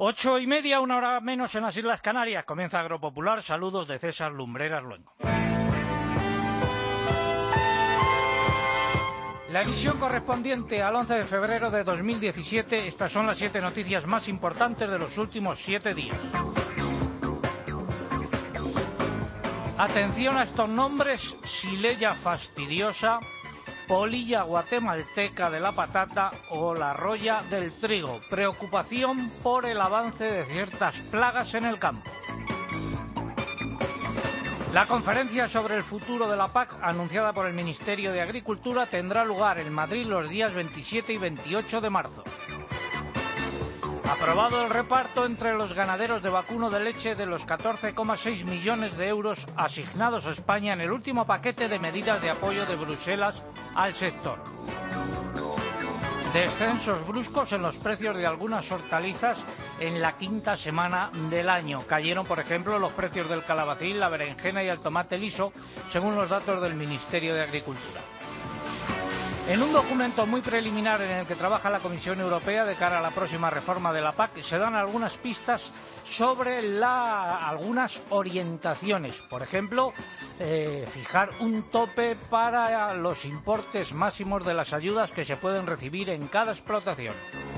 8:30, una hora menos en las Islas Canarias. Comienza Agropopular. Saludos de César Lumbreras Luengo. La emisión correspondiente al 11 de febrero de 2017. Estas son las 7 noticias más importantes de los últimos 7 días. Atención a estos nombres: Xylella fastidiosa, polilla guatemalteca de la patata o la roya del trigo. Preocupación por el avance de ciertas plagas en el campo. La conferencia sobre el futuro de la PAC, anunciada por el Ministerio de Agricultura, tendrá lugar en Madrid los días 27 y 28 de marzo. Aprobado el reparto entre los ganaderos de vacuno de leche de los 14,6 millones de euros asignados a España en el último paquete de medidas de apoyo de Bruselas al sector. Descensos bruscos en los precios de algunas hortalizas en la quinta semana del año. Cayeron, por ejemplo, los precios del calabacín, la berenjena y el tomate liso, según los datos del Ministerio de Agricultura. En un documento muy preliminar en el que trabaja la Comisión Europea de cara a la próxima reforma de la PAC, se dan algunas pistas sobre algunas orientaciones. Por ejemplo, fijar un tope para los importes máximos de las ayudas que se pueden recibir en cada explotación.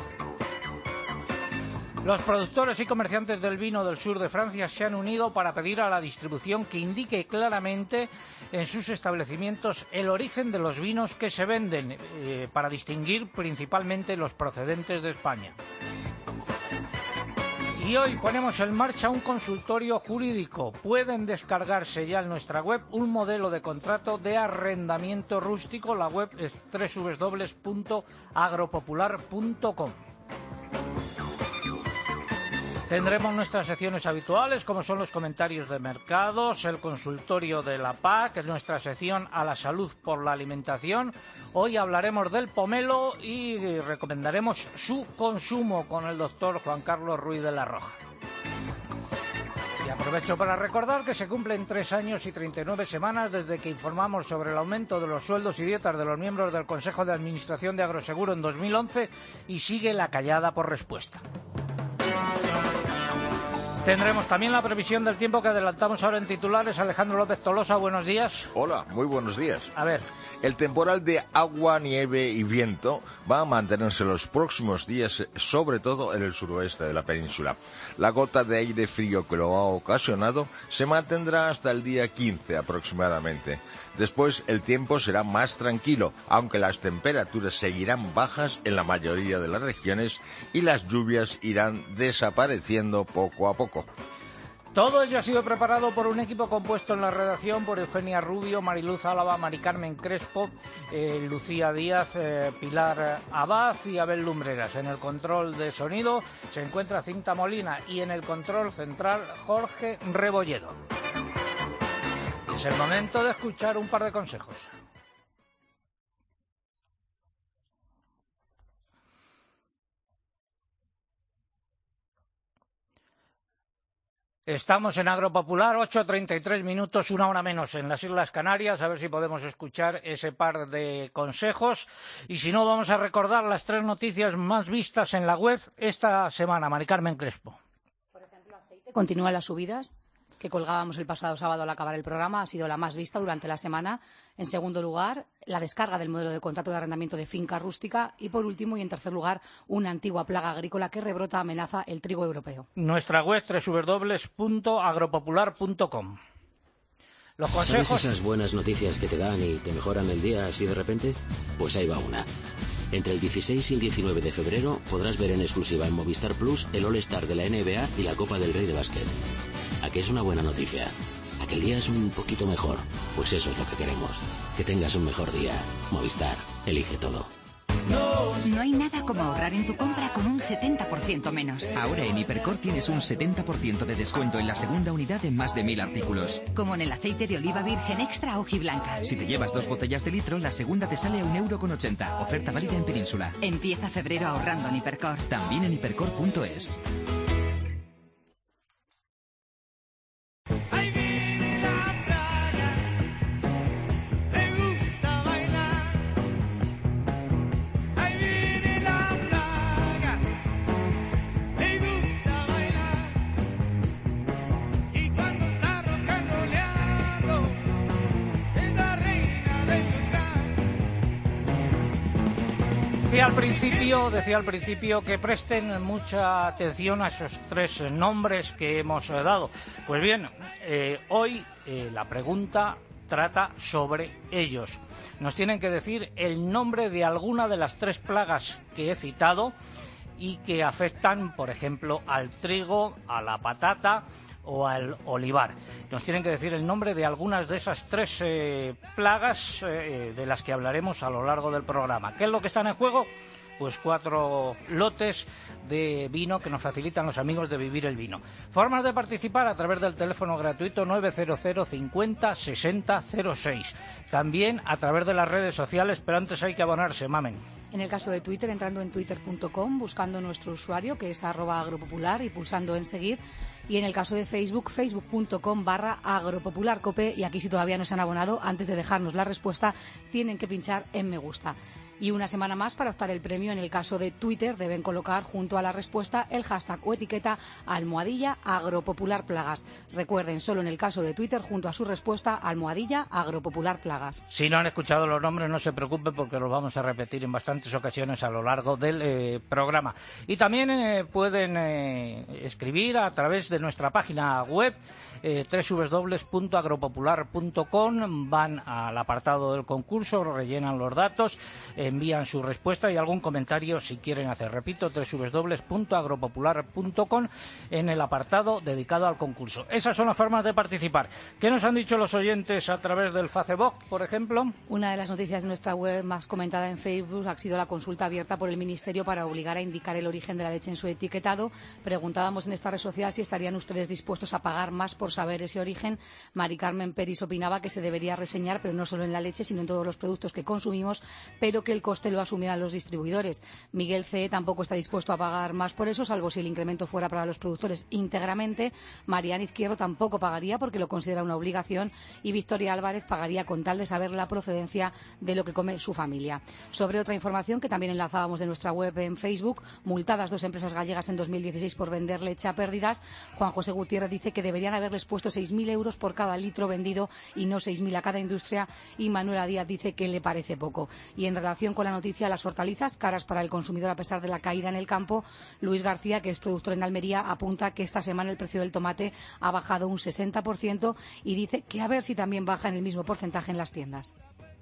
Los productores y comerciantes del vino del sur de Francia se han unido para pedir a la distribución que indique claramente en sus establecimientos el origen de los vinos que se venden, para distinguir principalmente los procedentes de España. Y hoy ponemos en marcha un consultorio jurídico. Pueden descargarse ya en nuestra web un modelo de contrato de arrendamiento rústico. La web es www.agropopular.com. Tendremos nuestras secciones habituales, como son los comentarios de mercados, el consultorio de la PAC, nuestra sección a la salud por la alimentación. Hoy hablaremos del pomelo y recomendaremos su consumo con el doctor Juan Carlos Ruiz de la Roja. Y aprovecho para recordar que se cumplen 3 años y 39 semanas desde que informamos sobre el aumento de los sueldos y dietas de los miembros del Consejo de Administración de Agroseguro en 2011 y sigue la callada por respuesta. Tendremos también la previsión del tiempo que adelantamos ahora en titulares. Alejandro López Tolosa, buenos días. Hola, muy buenos días. A ver. El temporal de agua, nieve y viento va a mantenerse los próximos días, sobre todo en el suroeste de la península. La gota de aire frío que lo ha ocasionado se mantendrá hasta el día 15 aproximadamente. Después el tiempo será más tranquilo, aunque las temperaturas seguirán bajas en la mayoría de las regiones y las lluvias irán desapareciendo poco a poco. Todo ello ha sido preparado por un equipo compuesto en la redacción por Eugenia Rubio, Mariluz Álava, Mari Carmen Crespo, Lucía Díaz, Pilar Abad y Abel Lumbreras. En el control de sonido se encuentra Cinta Molina y en el control central Jorge Rebolledo. Es el momento de escuchar un par de consejos. Estamos en Agropopular, 8:33 minutos, una hora menos en las Islas Canarias. A ver si podemos escuchar ese par de consejos. Y si no, vamos a recordar las 3 noticias más vistas en la web esta semana. Mari Carmen Crespo. Por ejemplo, aceite. Continúan las subidas que colgábamos el pasado sábado al acabar el programa. Ha sido la más vista durante la semana. En segundo lugar, la descarga del modelo de contrato de arrendamiento de finca rústica. Y por último, y en tercer lugar, una antigua plaga agrícola que rebrota amenaza el trigo europeo. Nuestra web www.agropopular.com. Los consejos... ¿Sabes esas buenas noticias que te dan y te mejoran el día así de repente? Pues ahí va una. Entre el 16 y el 19 de febrero podrás ver en exclusiva en Movistar Plus el All-Star de la NBA y la Copa del Rey de Básquet. ¿A qué es una buena noticia? ¿A que el día es un poquito mejor? Pues eso es lo que queremos. Que tengas un mejor día. Movistar. Elige todo. No hay nada como ahorrar en tu compra con un 70% menos. Ahora en Hipercor tienes un 70% de descuento en la segunda unidad en más de 1000 artículos. Como en el aceite de oliva virgen extra hojiblanca. Si te llevas 2 botellas de litro, la segunda te sale a 1,80 €. Oferta válida en Península. Empieza febrero ahorrando en Hipercor. También en hipercor.es. Decía al principio que presten mucha atención a esos tres nombres que hemos dado. Pues bien, hoy la pregunta trata sobre ellos. Nos tienen que decir el nombre de alguna de las tres plagas que he citado y que afectan, por ejemplo, al trigo, a la patata o al olivar. Nos tienen que decir el nombre de algunas de esas tres plagas de las que hablaremos a lo largo del programa. ¿Qué es lo que están en juego? Pues 4 lotes de vino que nos facilitan los amigos de Vivir el Vino. Formas de participar a través del teléfono gratuito 900 50 60 06. También a través de las redes sociales, pero antes hay que abonarse, Mamen. En el caso de Twitter, entrando en twitter.com, buscando nuestro usuario, que es @agropopular, y pulsando en seguir. Y en el caso de Facebook, facebook.com/agropopularcope. Y aquí, si todavía no se han abonado, antes de dejarnos la respuesta, tienen que pinchar en me gusta. Y una semana más, para optar el premio, en el caso de Twitter, deben colocar junto a la respuesta el hashtag o etiqueta @agropopularplagas. Recuerden, solo en el caso de Twitter, junto a su respuesta, @agropopularplagas. Si no han escuchado los nombres, no se preocupen, porque los vamos a repetir en bastantes ocasiones a lo largo del programa. Y también pueden escribir a través de nuestra página web, www.agropopular.com. Van al apartado del concurso, rellenan los datos, envían su respuesta y algún comentario si quieren hacer. Repito, www.agropopular.com, en el apartado dedicado al concurso. Esas son las formas de participar. ¿Qué nos han dicho los oyentes a través del Facebook, por ejemplo? Una de las noticias de nuestra web más comentada en Facebook ha sido la consulta abierta por el Ministerio para obligar a indicar el origen de la leche en su etiquetado. Preguntábamos en esta red social si estarían ustedes dispuestos a pagar más por saber ese origen. Mari Carmen Peris opinaba que se debería reseñar, pero no solo en la leche, sino en todos los productos que consumimos, pero que el coste lo asumieran los distribuidores. Miguel C. tampoco está dispuesto a pagar más por eso, salvo si el incremento fuera para los productores íntegramente. Mariana Izquierdo tampoco pagaría porque lo considera una obligación, y Victoria Álvarez pagaría con tal de saber la procedencia de lo que come su familia. Sobre otra información que también enlazábamos de nuestra web en Facebook, multadas 2 empresas gallegas en 2016 por vender leche a pérdidas. Juan José Gutiérrez dice que deberían haberles puesto 6.000 euros por cada litro vendido y no 6.000 a cada industria, y Manuela Díaz dice que le parece poco. Y en relación con la noticia de las hortalizas caras para el consumidor a pesar de la caída en el campo, Luis García, que es productor en Almería, apunta que esta semana el precio del tomate ha bajado un 60% y dice que a ver si también baja en el mismo porcentaje en las tiendas.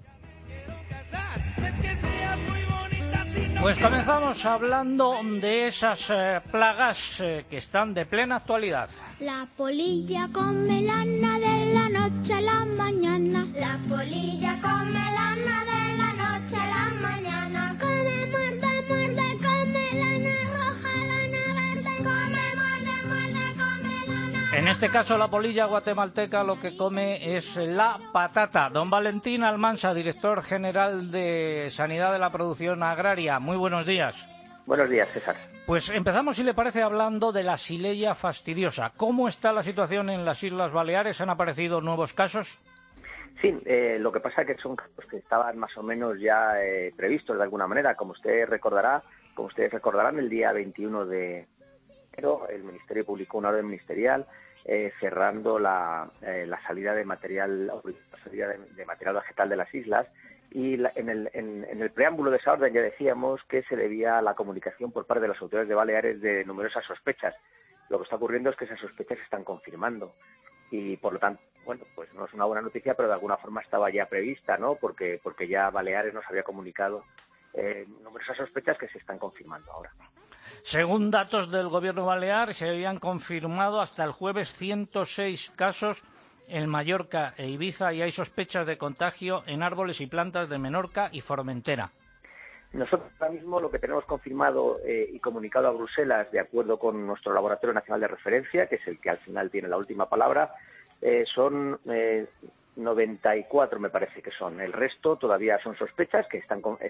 Pues comenzamos hablando de esas plagas que están de plena actualidad. La polilla come lana de la noche a la mañana. La polilla come lana de la noche a la mañana. Come, muerde, muerde, come lana roja, lana verde. Come, muerde, muerde, come lana. En este caso, la polilla guatemalteca lo que come es la patata. Don Valentín Almansa, director general de Sanidad de la Producción Agraria. Muy buenos días. Buenos días, César. Pues empezamos, si le parece, hablando de la Xylella fastidiosa. ¿Cómo está la situación en las Islas Baleares? ¿Han aparecido nuevos casos? Sí, lo que pasa es que son casos que estaban más o menos ya previstos de alguna manera. Como ustedes recordarán, el día 21 de enero el Ministerio publicó una orden ministerial cerrando la salida de material vegetal de las islas, y en el preámbulo de esa orden ya decíamos que se debía a la comunicación por parte de las autoridades de Baleares de numerosas sospechas. Lo que está ocurriendo es que esas sospechas se están confirmando y, por lo tanto, bueno, pues no es una buena noticia, pero de alguna forma estaba ya prevista, ¿no? Porque ya Baleares nos había comunicado numerosas sospechas que se están confirmando ahora. Según datos del Gobierno balear, se habían confirmado hasta el jueves 106 casos en Mallorca e Ibiza, y hay sospechas de contagio en árboles y plantas de Menorca y Formentera. Nosotros ahora mismo lo que tenemos confirmado y comunicado a Bruselas, de acuerdo con nuestro Laboratorio Nacional de Referencia, que es el que al final tiene la última palabra, son 94, me parece que son. El resto todavía son sospechas que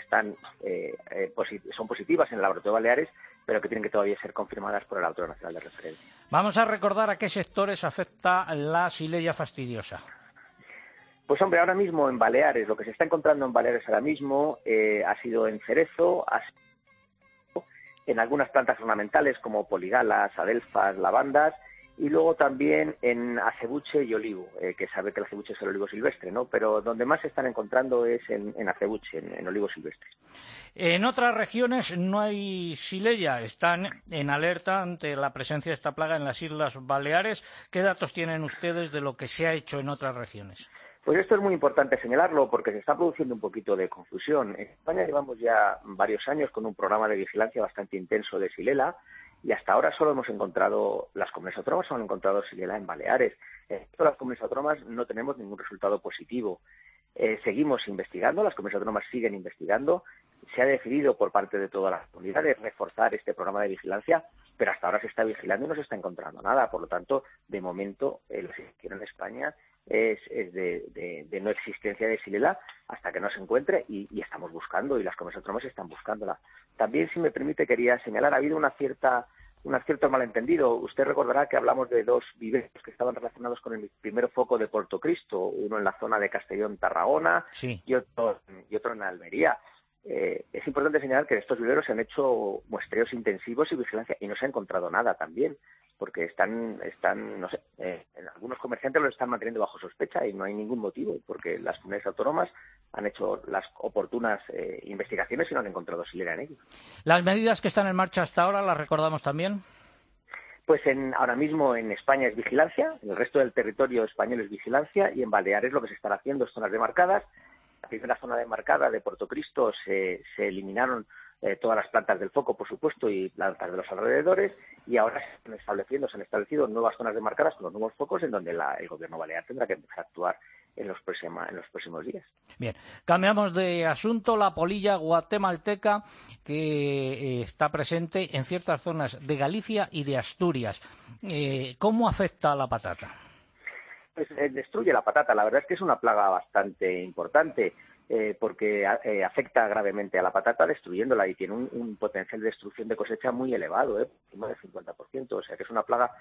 son positivas en el Laboratorio Baleares, pero que tienen que todavía ser confirmadas por el Laboratorio Nacional de Referencia. Vamos a recordar a qué sectores afecta la Xylella fastidiosa. Pues hombre, ahora mismo en Baleares, lo que se está encontrando en Baleares ahora mismo ha sido en cerezo, en algunas plantas ornamentales como poligalas, adelfas, lavandas, y luego también en acebuche y olivo, que sabe que el acebuche es el olivo silvestre, ¿no? Pero donde más se están encontrando es en acebuche, en olivo silvestre. En otras regiones no hay xylella, están en alerta ante la presencia de esta plaga en las Islas Baleares. ¿Qué datos tienen ustedes de lo que se ha hecho en otras regiones? Pues esto es muy importante señalarlo porque se está produciendo un poquito de confusión. En España llevamos ya varios años con un programa de vigilancia bastante intenso de Xylella y hasta ahora solo hemos encontrado, las comunidades autónomas solo han encontrado Xylella en Baleares. En todas las comunidades autónomas no tenemos ningún resultado positivo. Seguimos investigando, las comunidades autónomas siguen investigando. Se ha decidido por parte de todas las comunidades reforzar este programa de vigilancia, pero hasta ahora se está vigilando y no se está encontrando nada. Por lo tanto, de momento, la situación en España es de no existencia de Xylella hasta que no se encuentre y estamos buscando, y las comunidades autónomas están buscándola. También, si me permite, quería señalar, ha habido un cierto malentendido. Usted recordará que hablamos de dos viveros que estaban relacionados con el primer foco de Portocristo, uno en la zona de Castellón-Tarragona, sí, y otro en Almería. Es importante señalar que en estos viveros se han hecho muestreos intensivos y vigilancia y no se ha encontrado nada también, porque están no sé, algunos comerciantes lo están manteniendo bajo sospecha y no hay ningún motivo, porque las comunidades autónomas han hecho las oportunas investigaciones y no han encontrado Xylella en ellos. ¿Las medidas que están en marcha hasta ahora las recordamos también? Pues ahora mismo en España es vigilancia, en el resto del territorio español es vigilancia, y en Baleares lo que se están haciendo es zonas demarcadas. La primera zona demarcada de Portocristo se eliminaron todas las plantas del foco, por supuesto, y plantas de los alrededores, y ahora se han establecido nuevas zonas demarcadas con los nuevos focos en donde el gobierno balear tendrá que empezar a actuar en los próximos días. Bien, cambiamos de asunto. La polilla guatemalteca que está presente en ciertas zonas de Galicia y de Asturias. ¿Cómo afecta a la patata? Pues destruye la patata. La verdad es que es una plaga bastante importante porque afecta gravemente a la patata destruyéndola y tiene un potencial de destrucción de cosecha muy elevado, encima del 50%. O sea que es una plaga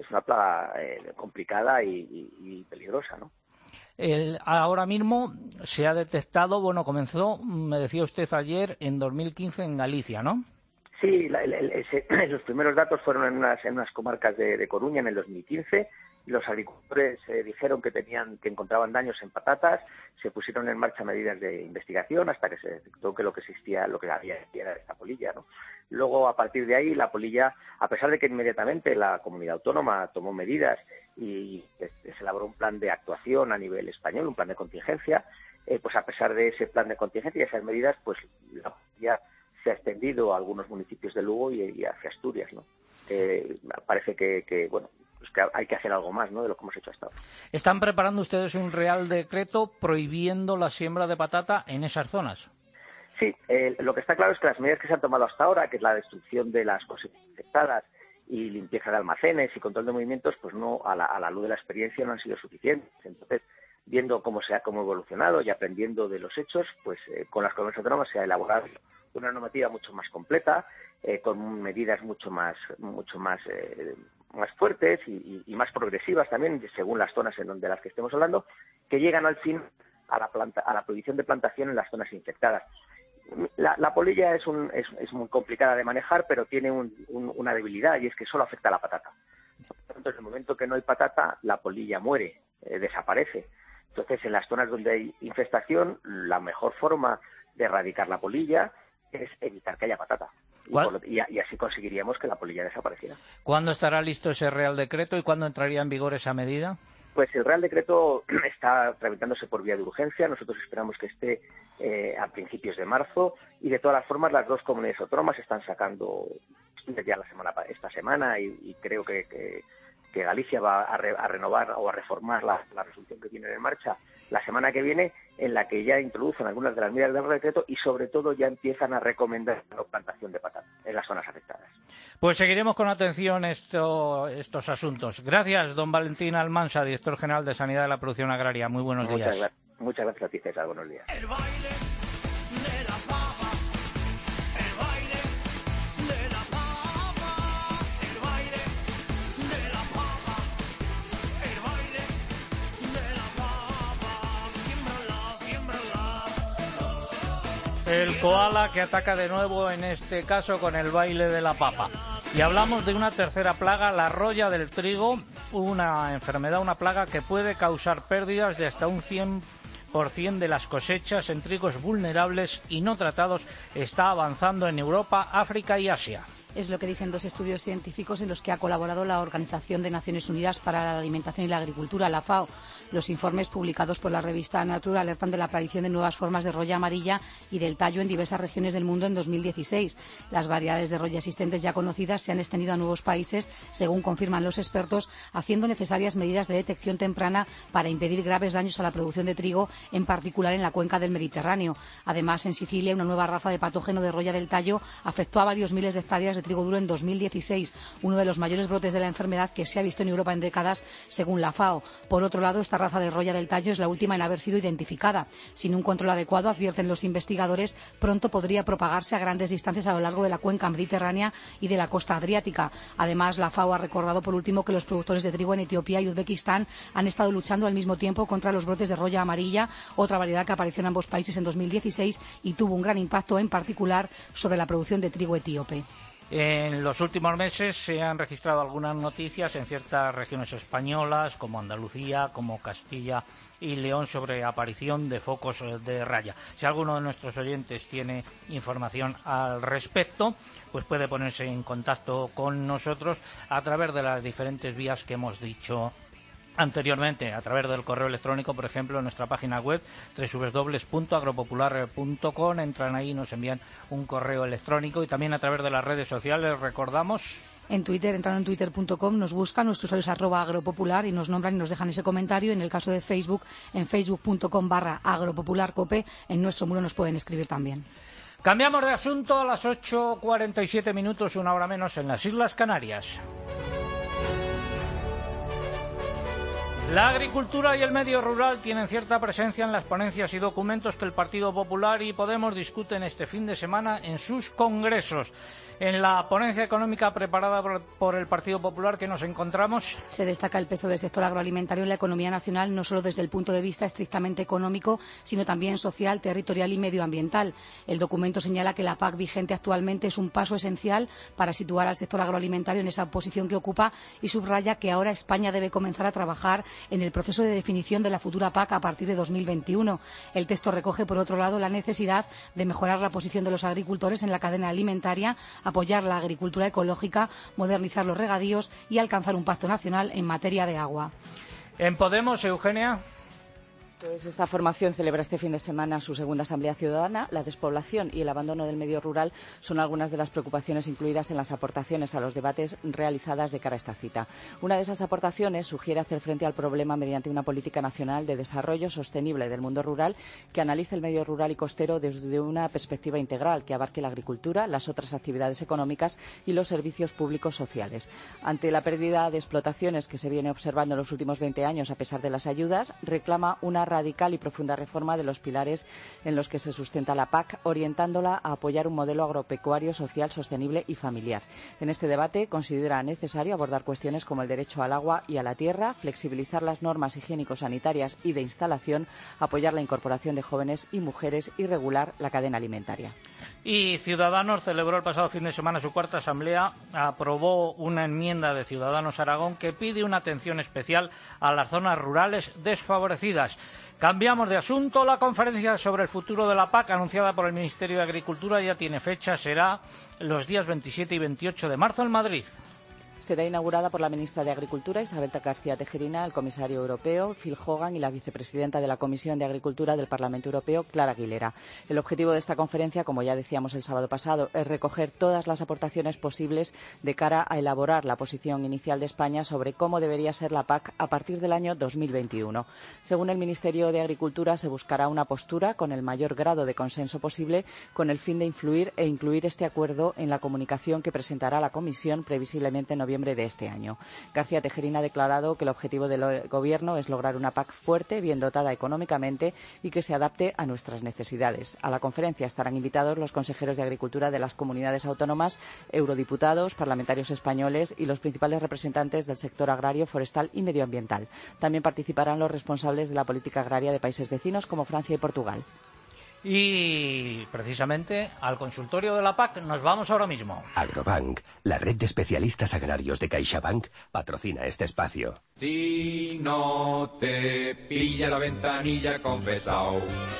complicada y peligrosa, ¿no? Ahora mismo se ha detectado, comenzó, me decía usted ayer, en 2015 en Galicia, ¿no? Sí, los primeros datos fueron en unas comarcas de Coruña en el 2015. Los agricultores dijeron que encontraban daños en patatas, se pusieron en marcha medidas de investigación hasta que se detectó que lo que había era esta polilla, ¿no? Luego, a partir de ahí, la polilla, a pesar de que inmediatamente la comunidad autónoma tomó medidas y se elaboró un plan de actuación a nivel español, un plan de contingencia, pues a pesar de ese plan de contingencia y esas medidas, pues la polilla se ha extendido a algunos municipios de Lugo y hacia Asturias, ¿no? Parece que hay que hacer algo más, ¿no?, de lo que hemos hecho hasta ahora. ¿Están preparando ustedes un real decreto prohibiendo la siembra de patata en esas zonas? Sí, lo que está claro es que las medidas que se han tomado hasta ahora, que es la destrucción de las cosechas infectadas y limpieza de almacenes y control de movimientos, pues no, a la luz de la experiencia no han sido suficientes. Entonces, viendo cómo ha evolucionado y aprendiendo de los hechos, pues con las comunidades autónomas se ha elaborado una normativa mucho más completa, con medidas mucho más fuertes y más progresivas también, según las zonas de las que estemos hablando, que llegan al fin a la prohibición de plantación en las zonas infectadas. La polilla es muy complicada de manejar, pero tiene una debilidad, y es que solo afecta a la patata. Por lo tanto, en el momento que no hay patata, la polilla muere, desaparece. Entonces, en las zonas donde hay infestación, la mejor forma de erradicar la polilla es evitar que haya patata. Y así conseguiríamos que la polilla desapareciera. ¿Cuándo estará listo ese Real Decreto y cuándo entraría en vigor esa medida? Pues el Real Decreto está tramitándose por vía de urgencia. Nosotros esperamos que esté a principios de marzo, y de todas las formas las dos comunidades autónomas están sacando ya esta semana y creo que Galicia va a renovar o a reformar la resolución que tienen en marcha la semana que viene, en la que ya introducen algunas de las medidas del decreto y sobre todo ya empiezan a recomendar la plantación de patata en las zonas afectadas. Pues seguiremos con atención estos asuntos. Gracias, don Valentín Almansa, director general de Sanidad de la Producción Agraria. Muy buenos días. Muchas gracias a ti, César. Buenos días. El baile de la papa, el baile de la papa, el baile de la papa, el baile de la papa, siémbrala. El koala que ataca de nuevo, en este caso con el baile de la papa. Y hablamos de una tercera plaga, la roya del trigo, una enfermedad, una plaga que puede causar pérdidas de hasta un 100% de las cosechas en trigos vulnerables y no tratados, está avanzando en Europa, África y Asia. Es lo que dicen dos estudios científicos en los que ha colaborado la Organización de Naciones Unidas para la Alimentación y la Agricultura, la FAO. Los informes publicados por la revista Nature alertan de la aparición de nuevas formas de roya amarilla y del tallo en diversas regiones del mundo en 2016. Las variedades de roya existentes ya conocidas se han extendido a nuevos países, según confirman los expertos, haciendo necesarias medidas de detección temprana para impedir graves daños a la producción de trigo, en particular en la cuenca del Mediterráneo. Además, en Sicilia, una nueva raza de patógeno de roya del tallo afectó a varios miles de hectáreas de trigo duro en 2016, uno de los mayores brotes de la enfermedad que se ha visto en Europa en décadas, según la FAO. Por otro lado, esta raza de roya del tallo es la última en haber sido identificada. Sin un control adecuado, advierten los investigadores, pronto podría propagarse a grandes distancias a lo largo de la cuenca mediterránea y de la costa adriática. Además, la FAO ha recordado por último que los productores de trigo en Etiopía y Uzbekistán han estado luchando al mismo tiempo contra los brotes de roya amarilla, otra variedad que apareció en ambos países en 2016 y tuvo un gran impacto, en particular, sobre la producción de trigo etíope. En los últimos meses se han registrado algunas noticias en ciertas regiones españolas, como Andalucía, como Castilla y León, sobre aparición de focos de raya. Si alguno de nuestros oyentes tiene información al respecto, pues puede ponerse en contacto con nosotros a través de las diferentes vías que hemos dicho anteriormente, a través del correo electrónico, por ejemplo, en nuestra página web www.agropopular.com. Entran ahí y nos envían un correo electrónico, y también a través de las redes sociales, recordamos. En Twitter, entrando en twitter.com, nos buscan, nuestro usuario es @agropopular y nos nombran y nos dejan ese comentario. En el caso de Facebook, en facebook.com/agropopularcope, en nuestro muro nos pueden escribir también. Cambiamos de asunto a las 8:47 minutos, una hora menos en las Islas Canarias. La agricultura y el medio rural tienen cierta presencia en las ponencias y documentos que el Partido Popular y Podemos discuten este fin de semana en sus congresos. En la ponencia económica preparada por el Partido Popular, ¿qué nos encontramos? Se destaca el peso del sector agroalimentario en la economía nacional, no solo desde el punto de vista estrictamente económico, sino también social, territorial y medioambiental. El documento señala que la PAC vigente actualmente es un paso esencial para situar al sector agroalimentario en esa posición que ocupa, y subraya que ahora España debe comenzar a trabajar en el proceso de definición de la futura PAC a partir de 2021. El texto recoge, por otro lado, la necesidad de mejorar la posición de los agricultores en la cadena alimentaria, apoyar la agricultura ecológica, modernizar los regadíos y alcanzar un pacto nacional en materia de agua. En Podemos, Eugenia. Pues esta formación celebra este fin de semana su segunda Asamblea Ciudadana. La despoblación y el abandono del medio rural son algunas de las preocupaciones incluidas en las aportaciones a los debates realizadas de cara a esta cita. Una de esas aportaciones sugiere hacer frente al problema mediante una política nacional de desarrollo sostenible del mundo rural que analice el medio rural y costero desde una perspectiva integral que abarque la agricultura, las otras actividades económicas y los servicios públicos sociales. Ante la pérdida de explotaciones que se viene observando en los últimos 20 años a pesar de las ayudas, reclama una radical y profunda reforma de los pilares en los que se sustenta la PAC, orientándola a apoyar un modelo agropecuario, social, sostenible y familiar. En este debate considera necesario abordar cuestiones como el derecho al agua y a la tierra, flexibilizar las normas higiénico-sanitarias y de instalación, apoyar la incorporación de jóvenes y mujeres y regular la cadena alimentaria. Y Ciudadanos celebró el pasado fin de semana su cuarta asamblea, aprobó una enmienda de Ciudadanos Aragón que pide una atención especial a las zonas rurales desfavorecidas. Cambiamos de asunto. La conferencia sobre el futuro de la PAC, anunciada por el Ministerio de Agricultura, ya tiene fecha. Será los días 27 y 28 de marzo en Madrid. Será inaugurada por la ministra de Agricultura, Isabel García Tejerina, el comisario europeo, Phil Hogan, y la vicepresidenta de la Comisión de Agricultura del Parlamento Europeo, Clara Aguilera. El objetivo de esta conferencia, como ya decíamos el sábado pasado, es recoger todas las aportaciones posibles de cara a elaborar la posición inicial de España sobre cómo debería ser la PAC a partir del año 2021. Según el Ministerio de Agricultura, se buscará una postura con el mayor grado de consenso posible, con el fin de influir e incluir este acuerdo en la comunicación que presentará la Comisión previsiblemente en noviembre de este año. García Tejerina ha declarado que el objetivo del Gobierno es lograr una PAC fuerte, bien dotada económicamente y que se adapte a nuestras necesidades. A la conferencia estarán invitados los consejeros de Agricultura de las comunidades autónomas, eurodiputados, parlamentarios españoles y los principales representantes del sector agrario, forestal y medioambiental. También participarán los responsables de la política agraria de países vecinos como Francia y Portugal. Y precisamente al consultorio de la PAC nos vamos ahora mismo. Agrobank, la red de especialistas agrarios de CaixaBank, patrocina este espacio. Si no te pilla la ventanilla confesao.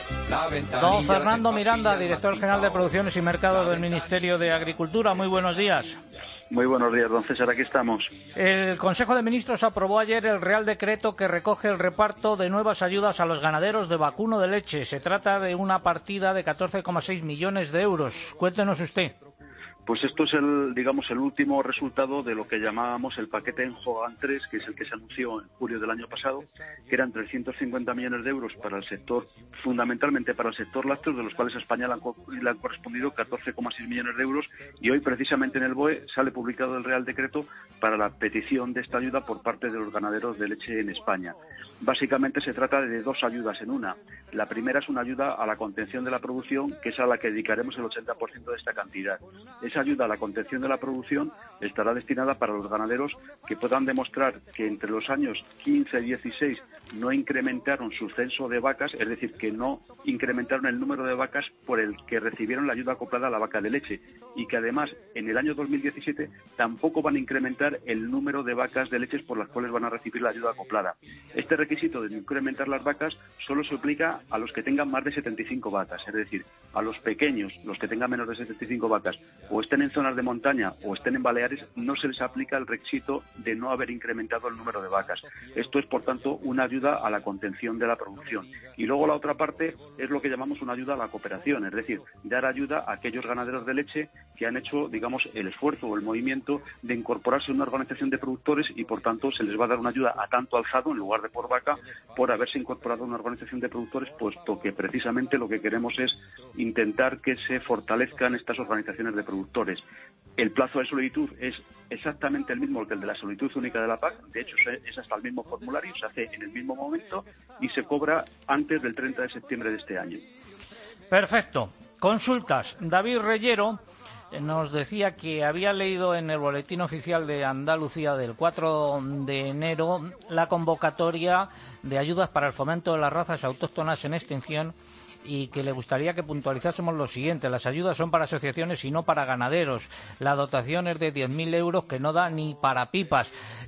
Don Fernando Miranda, director general de Producciones y Mercados del Ministerio de Agricultura. Muy buenos días. Muy buenos días, don César, aquí estamos. El Consejo de Ministros aprobó ayer el Real Decreto que recoge el reparto de nuevas ayudas a los ganaderos de vacuno de leche. Se trata de una partida de 14,6 millones de euros. Cuéntenos usted. Pues esto es el último resultado de lo que llamábamos el paquete Enhogan 3, que es el que se anunció en julio del año pasado, que eran 350 millones de euros para el sector, fundamentalmente para el sector lácteo, de los cuales a España le han correspondido 14,6 millones de euros, y hoy precisamente en el BOE sale publicado el Real Decreto para la petición de esta ayuda por parte de los ganaderos de leche en España. Básicamente se trata de dos ayudas en una. La primera es una ayuda a la contención de la producción, que es a la que dedicaremos el 80% de esta cantidad. Esa ayuda a la contención de la producción estará destinada para los ganaderos que puedan demostrar que entre los años 15 y 16 no incrementaron su censo de vacas, es decir, que no incrementaron el número de vacas por el que recibieron la ayuda acoplada a la vaca de leche, y que además en el año 2017 tampoco van a incrementar el número de vacas de leches por las cuales van a recibir la ayuda acoplada. Este requisito de incrementar las vacas solo se aplica a los que tengan más de 75 vacas, es decir, a los pequeños, los que tengan menos de 75 vacas, o estén en zonas de montaña o estén en Baleares, no se les aplica el requisito de no haber incrementado el número de vacas. Esto es, por tanto, una ayuda a la contención de la producción. Y luego la otra parte es lo que llamamos una ayuda a la cooperación, es decir, dar ayuda a aquellos ganaderos de leche que han hecho, digamos, el esfuerzo o el movimiento de incorporarse a una organización de productores, y, por tanto, se les va a dar una ayuda a tanto alzado en lugar de por vaca por haberse incorporado a una organización de productores, puesto que precisamente lo que queremos es intentar que se fortalezcan estas organizaciones de productores. El plazo de solicitud es exactamente el mismo que el de la solicitud única de la PAC, de hecho es hasta el mismo formulario, se hace en el mismo momento y se cobra antes del 30 de septiembre de este año. Perfecto. Consultas. David Reyero nos decía que había leído en el Boletín Oficial de Andalucía del 4 de enero la convocatoria de ayudas para el fomento de las razas autóctonas en extinción, y que le gustaría que puntualizásemos lo siguiente. Las ayudas son para asociaciones y no para ganaderos. La dotación es de 10.000 euros, que no da ni para pipas.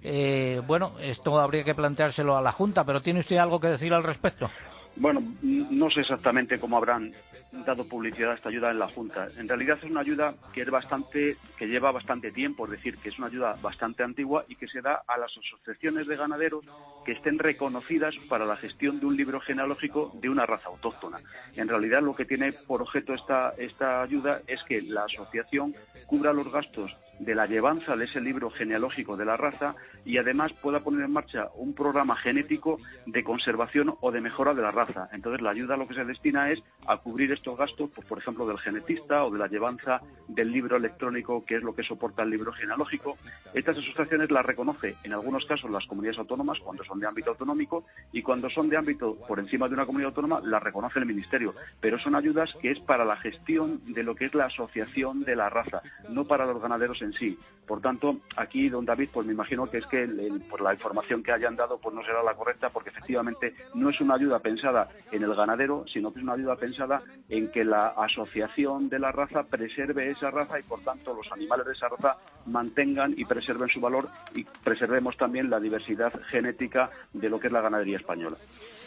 Bueno, esto habría que planteárselo a la Junta, pero ¿tiene usted algo que decir al respecto? Bueno, no sé exactamente cómo habrán dado publicidad a esta ayuda en la Junta. En realidad es una ayuda que lleva bastante tiempo, es decir, que es una ayuda bastante antigua y que se da a las asociaciones de ganaderos que estén reconocidas para la gestión de un libro genealógico de una raza autóctona. En realidad lo que tiene por objeto esta ayuda es que la asociación cubra los gastos de la llevanza de ese libro genealógico de la raza y además pueda poner en marcha un programa genético de conservación o de mejora de la raza. Entonces la ayuda lo que se destina es a cubrir estos gastos, pues, por ejemplo, del genetista o de la llevanza del libro electrónico, que es lo que soporta el libro genealógico. Estas asociaciones las reconoce en algunos casos las comunidades autónomas cuando son de ámbito autonómico, y cuando son de ámbito por encima de una comunidad autónoma las reconoce el Ministerio, pero son ayudas que es para la gestión de lo que es la asociación de la raza, no para los ganaderos en sí. Por tanto, aquí, don David, pues me imagino que es que por la información que hayan dado pues no será la correcta, porque efectivamente no es una ayuda pensada en el ganadero, sino que es una ayuda pensada en que la asociación de la raza preserve esa raza y, por tanto, los animales de esa raza mantengan y preserven su valor, y preservemos también la diversidad genética de lo que es la ganadería española.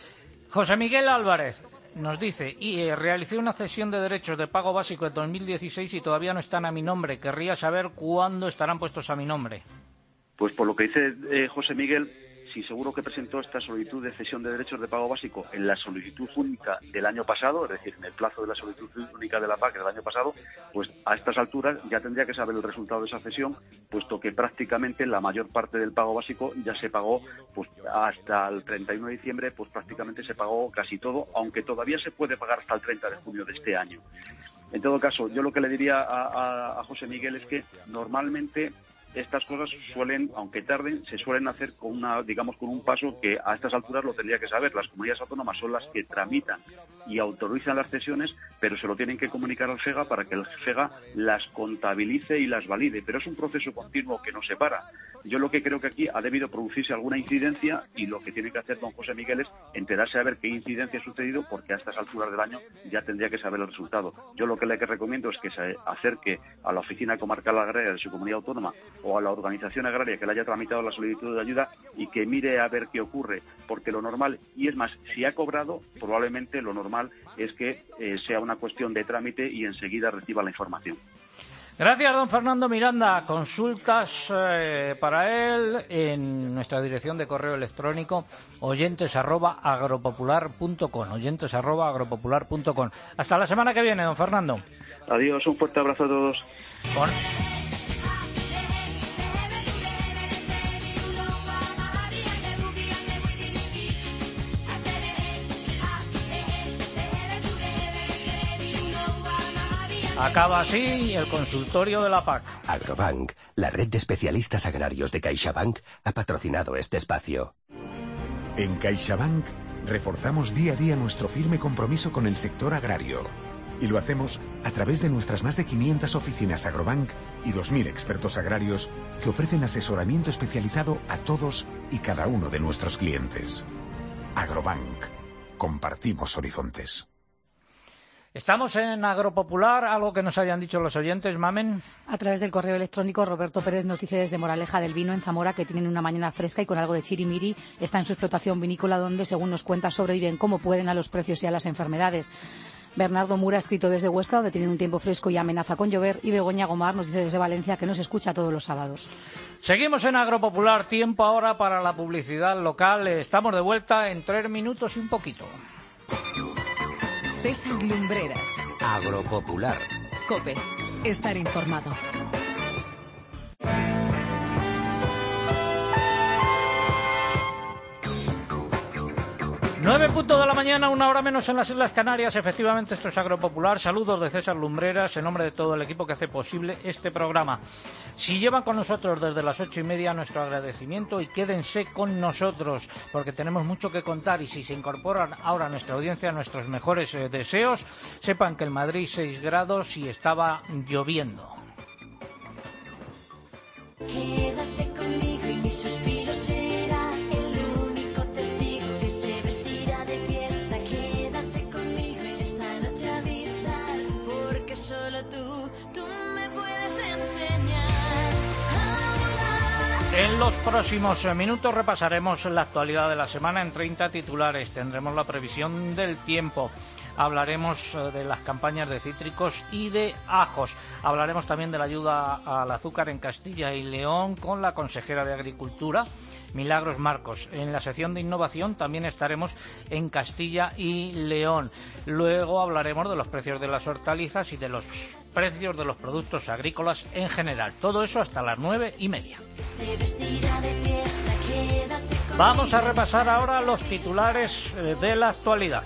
José Miguel Álvarez nos dice: realicé una cesión de derechos de pago básico en 2016 y todavía no están a mi nombre. Querría saber cuándo estarán puestos a mi nombre. Pues por lo que dice José Miguel, sí, seguro que presentó esta solicitud de cesión de derechos de pago básico en la solicitud única del año pasado, es decir, en el plazo de la solicitud única de la PAC del año pasado, pues a estas alturas ya tendría que saber el resultado de esa cesión, puesto que prácticamente la mayor parte del pago básico ya se pagó, pues hasta el 31 de diciembre, pues prácticamente se pagó casi todo, aunque todavía se puede pagar hasta el 30 de junio de este año. En todo caso, yo lo que le diría a José Miguel es que normalmente estas cosas suelen, aunque tarden, se suelen hacer con un paso que a estas alturas lo tendría que saber. Las comunidades autónomas son las que tramitan y autorizan las cesiones, pero se lo tienen que comunicar al FEGA para que el FEGA las contabilice y las valide. Pero es un proceso continuo que no se para. Yo lo que creo que aquí ha debido producirse alguna incidencia y lo que tiene que hacer don José Miguel es enterarse a ver qué incidencia ha sucedido, porque a estas alturas del año ya tendría que saber el resultado. Yo lo que le recomiendo es que se acerque a la Oficina Comarcal Agraria de su comunidad autónoma o a la organización agraria que le haya tramitado la solicitud de ayuda y que mire a ver qué ocurre, porque lo normal, y es más, si ha cobrado, probablemente lo normal es que sea una cuestión de trámite y enseguida reciba la información. Gracias, don Fernando Miranda. Consultas para él en nuestra dirección de correo electrónico oyentes@agropopular.com, oyentes@agropopular.com. Hasta la semana que viene, don Fernando. Adiós, un fuerte abrazo a todos. Acaba así el consultorio de la PAC. Agrobank, la red de especialistas agrarios de CaixaBank, ha patrocinado este espacio. En CaixaBank reforzamos día a día nuestro firme compromiso con el sector agrario. Y lo hacemos a través de nuestras más de 500 oficinas Agrobank y 2.000 expertos agrarios que ofrecen asesoramiento especializado a todos y cada uno de nuestros clientes. Agrobank. Compartimos horizontes. Estamos en Agropopular, algo que nos hayan dicho los oyentes, Mamen. A través del correo electrónico, Roberto Pérez nos dice desde Moraleja del Vino, en Zamora, que tienen una mañana fresca y con algo de chirimiri. Está en su explotación vinícola donde, según nos cuenta, sobreviven como pueden a los precios y a las enfermedades. Bernardo Mura ha escrito desde Huesca, donde tienen un tiempo fresco y amenaza con llover. Y Begoña Gomar nos dice desde Valencia que nos escucha todos los sábados. Seguimos en Agropopular, tiempo ahora para la publicidad local. Estamos de vuelta en 3 minutos y un poquito. César Lumbreras. Agropopular. COPE. Estar informado. 9:00 de la mañana, 1 hora menos en las Islas Canarias. Efectivamente, esto es Agropopular. Saludos de César Lumbreras, en nombre de todo el equipo que hace posible este programa. Si llevan con nosotros desde las 8:30, nuestro agradecimiento, y quédense con nosotros, porque tenemos mucho que contar. Y si se incorporan ahora a nuestra audiencia, nuestros mejores deseos, sepan que en Madrid 6 grados y estaba lloviendo. Quédate conmigo y mi suspiro será el único testigo que se vestirá de fiesta. Quédate conmigo en esta noche a avisar, porque solo tú me puedes enseñar a volar. En los próximos minutos repasaremos la actualidad de la semana en 30 titulares. Tendremos la previsión del tiempo. Hablaremos de las campañas de cítricos y de ajos. Hablaremos también de la ayuda al azúcar en Castilla y León con la consejera de Agricultura, Milagros Marcos. En la sección de innovación también estaremos en Castilla y León. Luego hablaremos de los precios de las hortalizas y de los precios de los productos agrícolas en general. Todo eso hasta las 9:30. Vamos a repasar ahora los titulares de la actualidad.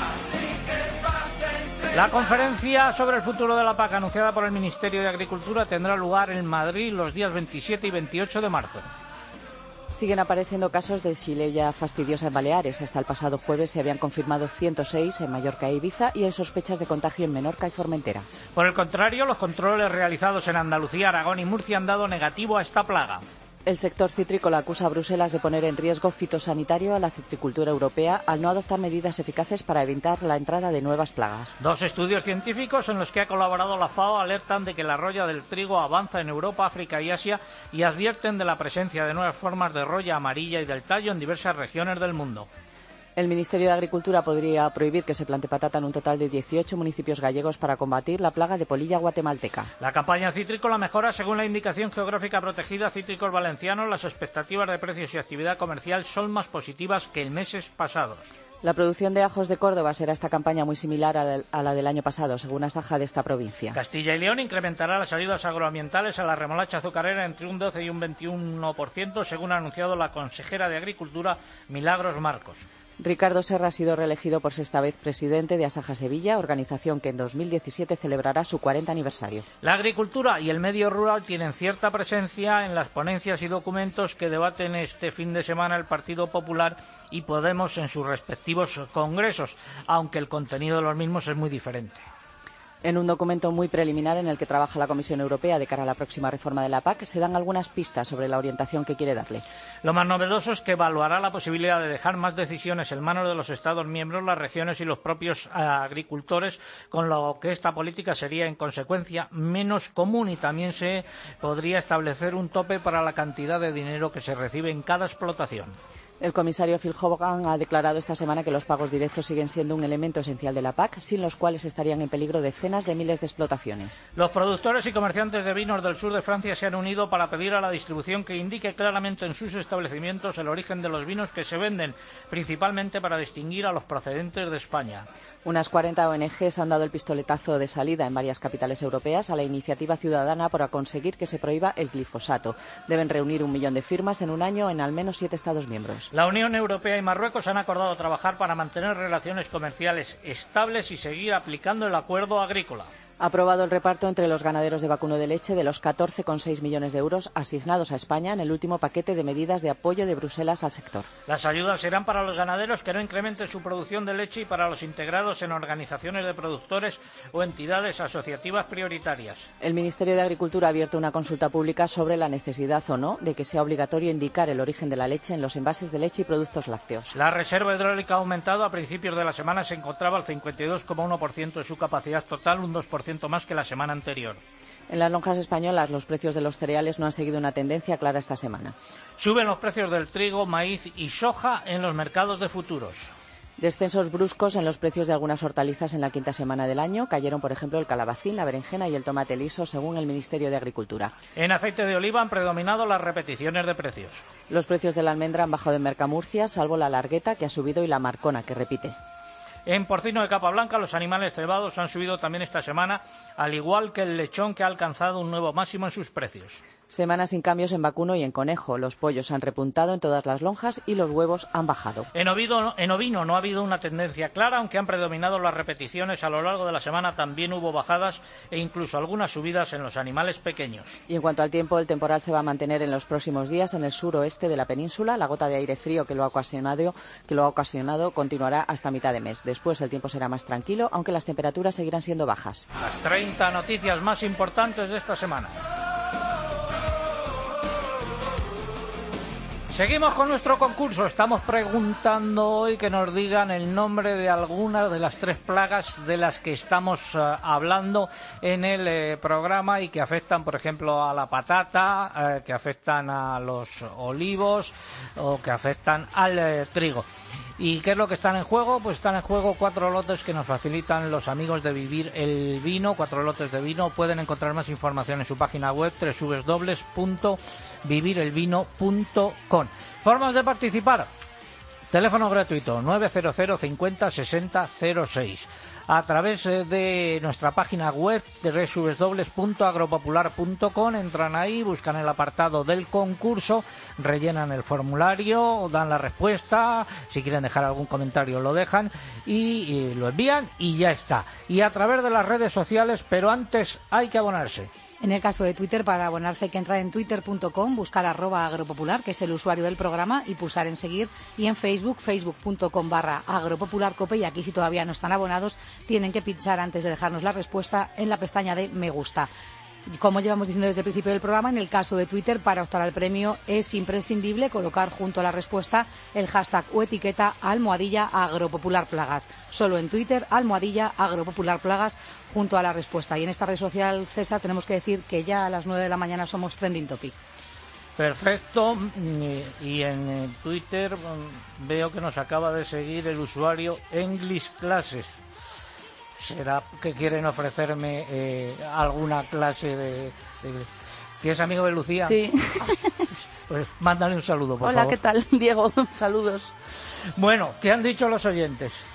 La conferencia sobre el futuro de la PAC anunciada por el Ministerio de Agricultura tendrá lugar en Madrid los días 27 y 28 de marzo. Siguen apareciendo casos de Xylella fastidiosa en Baleares. Hasta el pasado jueves se habían confirmado 106 en Mallorca e Ibiza y hay sospechas de contagio en Menorca y Formentera. Por el contrario, los controles realizados en Andalucía, Aragón y Murcia han dado negativo a esta plaga. El sector citrícola acusa a Bruselas de poner en riesgo fitosanitario a la citricultura europea al no adoptar medidas eficaces para evitar la entrada de nuevas plagas. 2 estudios científicos en los que ha colaborado la FAO alertan de que la roya del trigo avanza en Europa, África y Asia y advierten de la presencia de nuevas formas de roya amarilla y del tallo en diversas regiones del mundo. El Ministerio de Agricultura podría prohibir que se plante patata en un total de 18 municipios gallegos para combatir la plaga de polilla guatemalteca. La campaña citrícola mejora según la indicación geográfica protegida Cítricos Valencianos. Las expectativas de precios y actividad comercial son más positivas que en meses pasados. La producción de ajos de Córdoba será esta campaña muy similar a la del año pasado, según Asaja de esta provincia. Castilla y León incrementará las ayudas agroambientales a la remolacha azucarera entre un 12 y un 21%, según ha anunciado la consejera de Agricultura, Milagros Marcos. Ricardo Serra ha sido reelegido por sexta vez presidente de Asaja Sevilla, organización que en 2017 celebrará su 40 aniversario. La agricultura y el medio rural tienen cierta presencia en las ponencias y documentos que debaten este fin de semana el Partido Popular y Podemos en sus respectivos congresos, aunque el contenido de los mismos es muy diferente. En un documento muy preliminar en el que trabaja la Comisión Europea de cara a la próxima reforma de la PAC, se dan algunas pistas sobre la orientación que quiere darle. Lo más novedoso es que evaluará la posibilidad de dejar más decisiones en manos de los Estados miembros, las regiones y los propios agricultores, con lo que esta política sería, en consecuencia, menos común, y también se podría establecer un tope para la cantidad de dinero que se recibe en cada explotación. El comisario Phil Hogan ha declarado esta semana que los pagos directos siguen siendo un elemento esencial de la PAC, sin los cuales estarían en peligro decenas de miles de explotaciones. Los productores y comerciantes de vinos del sur de Francia se han unido para pedir a la distribución que indique claramente en sus establecimientos el origen de los vinos que se venden, principalmente para distinguir a los procedentes de España. Unas 40 ONGs han dado el pistoletazo de salida en varias capitales europeas a la iniciativa ciudadana para conseguir que se prohíba el glifosato. Deben reunir 1 millón de firmas en un año en al menos 7 Estados miembros. La Unión Europea y Marruecos han acordado trabajar para mantener relaciones comerciales estables y seguir aplicando el acuerdo agrícola. Ha aprobado el reparto entre los ganaderos de vacuno de leche de los 14,6 millones de euros asignados a España en el último paquete de medidas de apoyo de Bruselas al sector. Las ayudas serán para los ganaderos que no incrementen su producción de leche y para los integrados en organizaciones de productores o entidades asociativas prioritarias. El Ministerio de Agricultura ha abierto una consulta pública sobre la necesidad o no de que sea obligatorio indicar el origen de la leche en los envases de leche y productos lácteos. La reserva hidráulica ha aumentado. A principios de la semana se encontraba al 52,1% de su capacidad total, un 2% más que la semana anterior. En las lonjas españolas, los precios de los cereales no han seguido una tendencia clara esta semana. Suben los precios del trigo, maíz y soja en los mercados de futuros. Descensos bruscos en los precios de algunas hortalizas en la quinta semana del año. Cayeron, por ejemplo, el calabacín, la berenjena y el tomate liso, según el Ministerio de Agricultura. En aceite de oliva han predominado las repeticiones de precios. Los precios de la almendra han bajado en Mercamurcia, salvo la largueta, que ha subido, y la marcona, que repite. En porcino de capa blanca, los animales cebados han subido también esta semana, al igual que el lechón, que ha alcanzado un nuevo máximo en sus precios. Semana sin cambios en vacuno y en conejo. Los pollos han repuntado en todas las lonjas y los huevos han bajado. En ovino no ha habido una tendencia clara, aunque han predominado las repeticiones. A lo largo de la semana también hubo bajadas e incluso algunas subidas en los animales pequeños. Y en cuanto al tiempo, el temporal se va a mantener en los próximos días en el suroeste de la península. La gota de aire frío que lo ha ocasionado continuará hasta mitad de mes. Después el tiempo será más tranquilo, aunque las temperaturas seguirán siendo bajas. Las 30 noticias más importantes de esta semana. Seguimos con nuestro concurso. Estamos preguntando hoy que nos digan el nombre de algunas de las 3 plagas de las que estamos hablando en el programa y que afectan, por ejemplo, a la patata, que afectan a los olivos o que afectan al trigo. ¿Y qué es lo que están en juego? Pues están en juego 4 lotes que nos facilitan los amigos de Vivir el Vino, 4 lotes de vino. Pueden encontrar más información en su página web www.vivirelvino.com. Formas de participar. Teléfono gratuito 900 50 60 06. A través de nuestra página web www.agropopular.com, entran ahí, buscan el apartado del concurso, rellenan el formulario, dan la respuesta, si quieren dejar algún comentario lo dejan y lo envían y ya está. Y a través de las redes sociales, pero antes hay que abonarse. En el caso de Twitter, para abonarse hay que entrar en twitter.com, buscar @agropopular, que es el usuario del programa, y pulsar en seguir. Y en Facebook, facebook.com/agropopularcope, y aquí, si todavía no están abonados, tienen que pinchar antes de dejarnos la respuesta en la pestaña de Me Gusta. Como llevamos diciendo desde el principio del programa, en el caso de Twitter, para optar al premio es imprescindible colocar junto a la respuesta el hashtag o etiqueta @agropopularplagas. Solo en Twitter, @agropopularplagas junto a la respuesta. Y en esta red social, César, tenemos que decir que ya a las 9 de la mañana somos trending topic. Perfecto. Y en Twitter veo que nos acaba de seguir el usuario English Classes. ¿Será que quieren ofrecerme alguna clase de...? ¿Que es amigo de Lucía? Sí. Pues mándale un saludo, por favor. Hola, ¿qué tal, Diego? Saludos. Bueno, ¿qué han dicho los oyentes?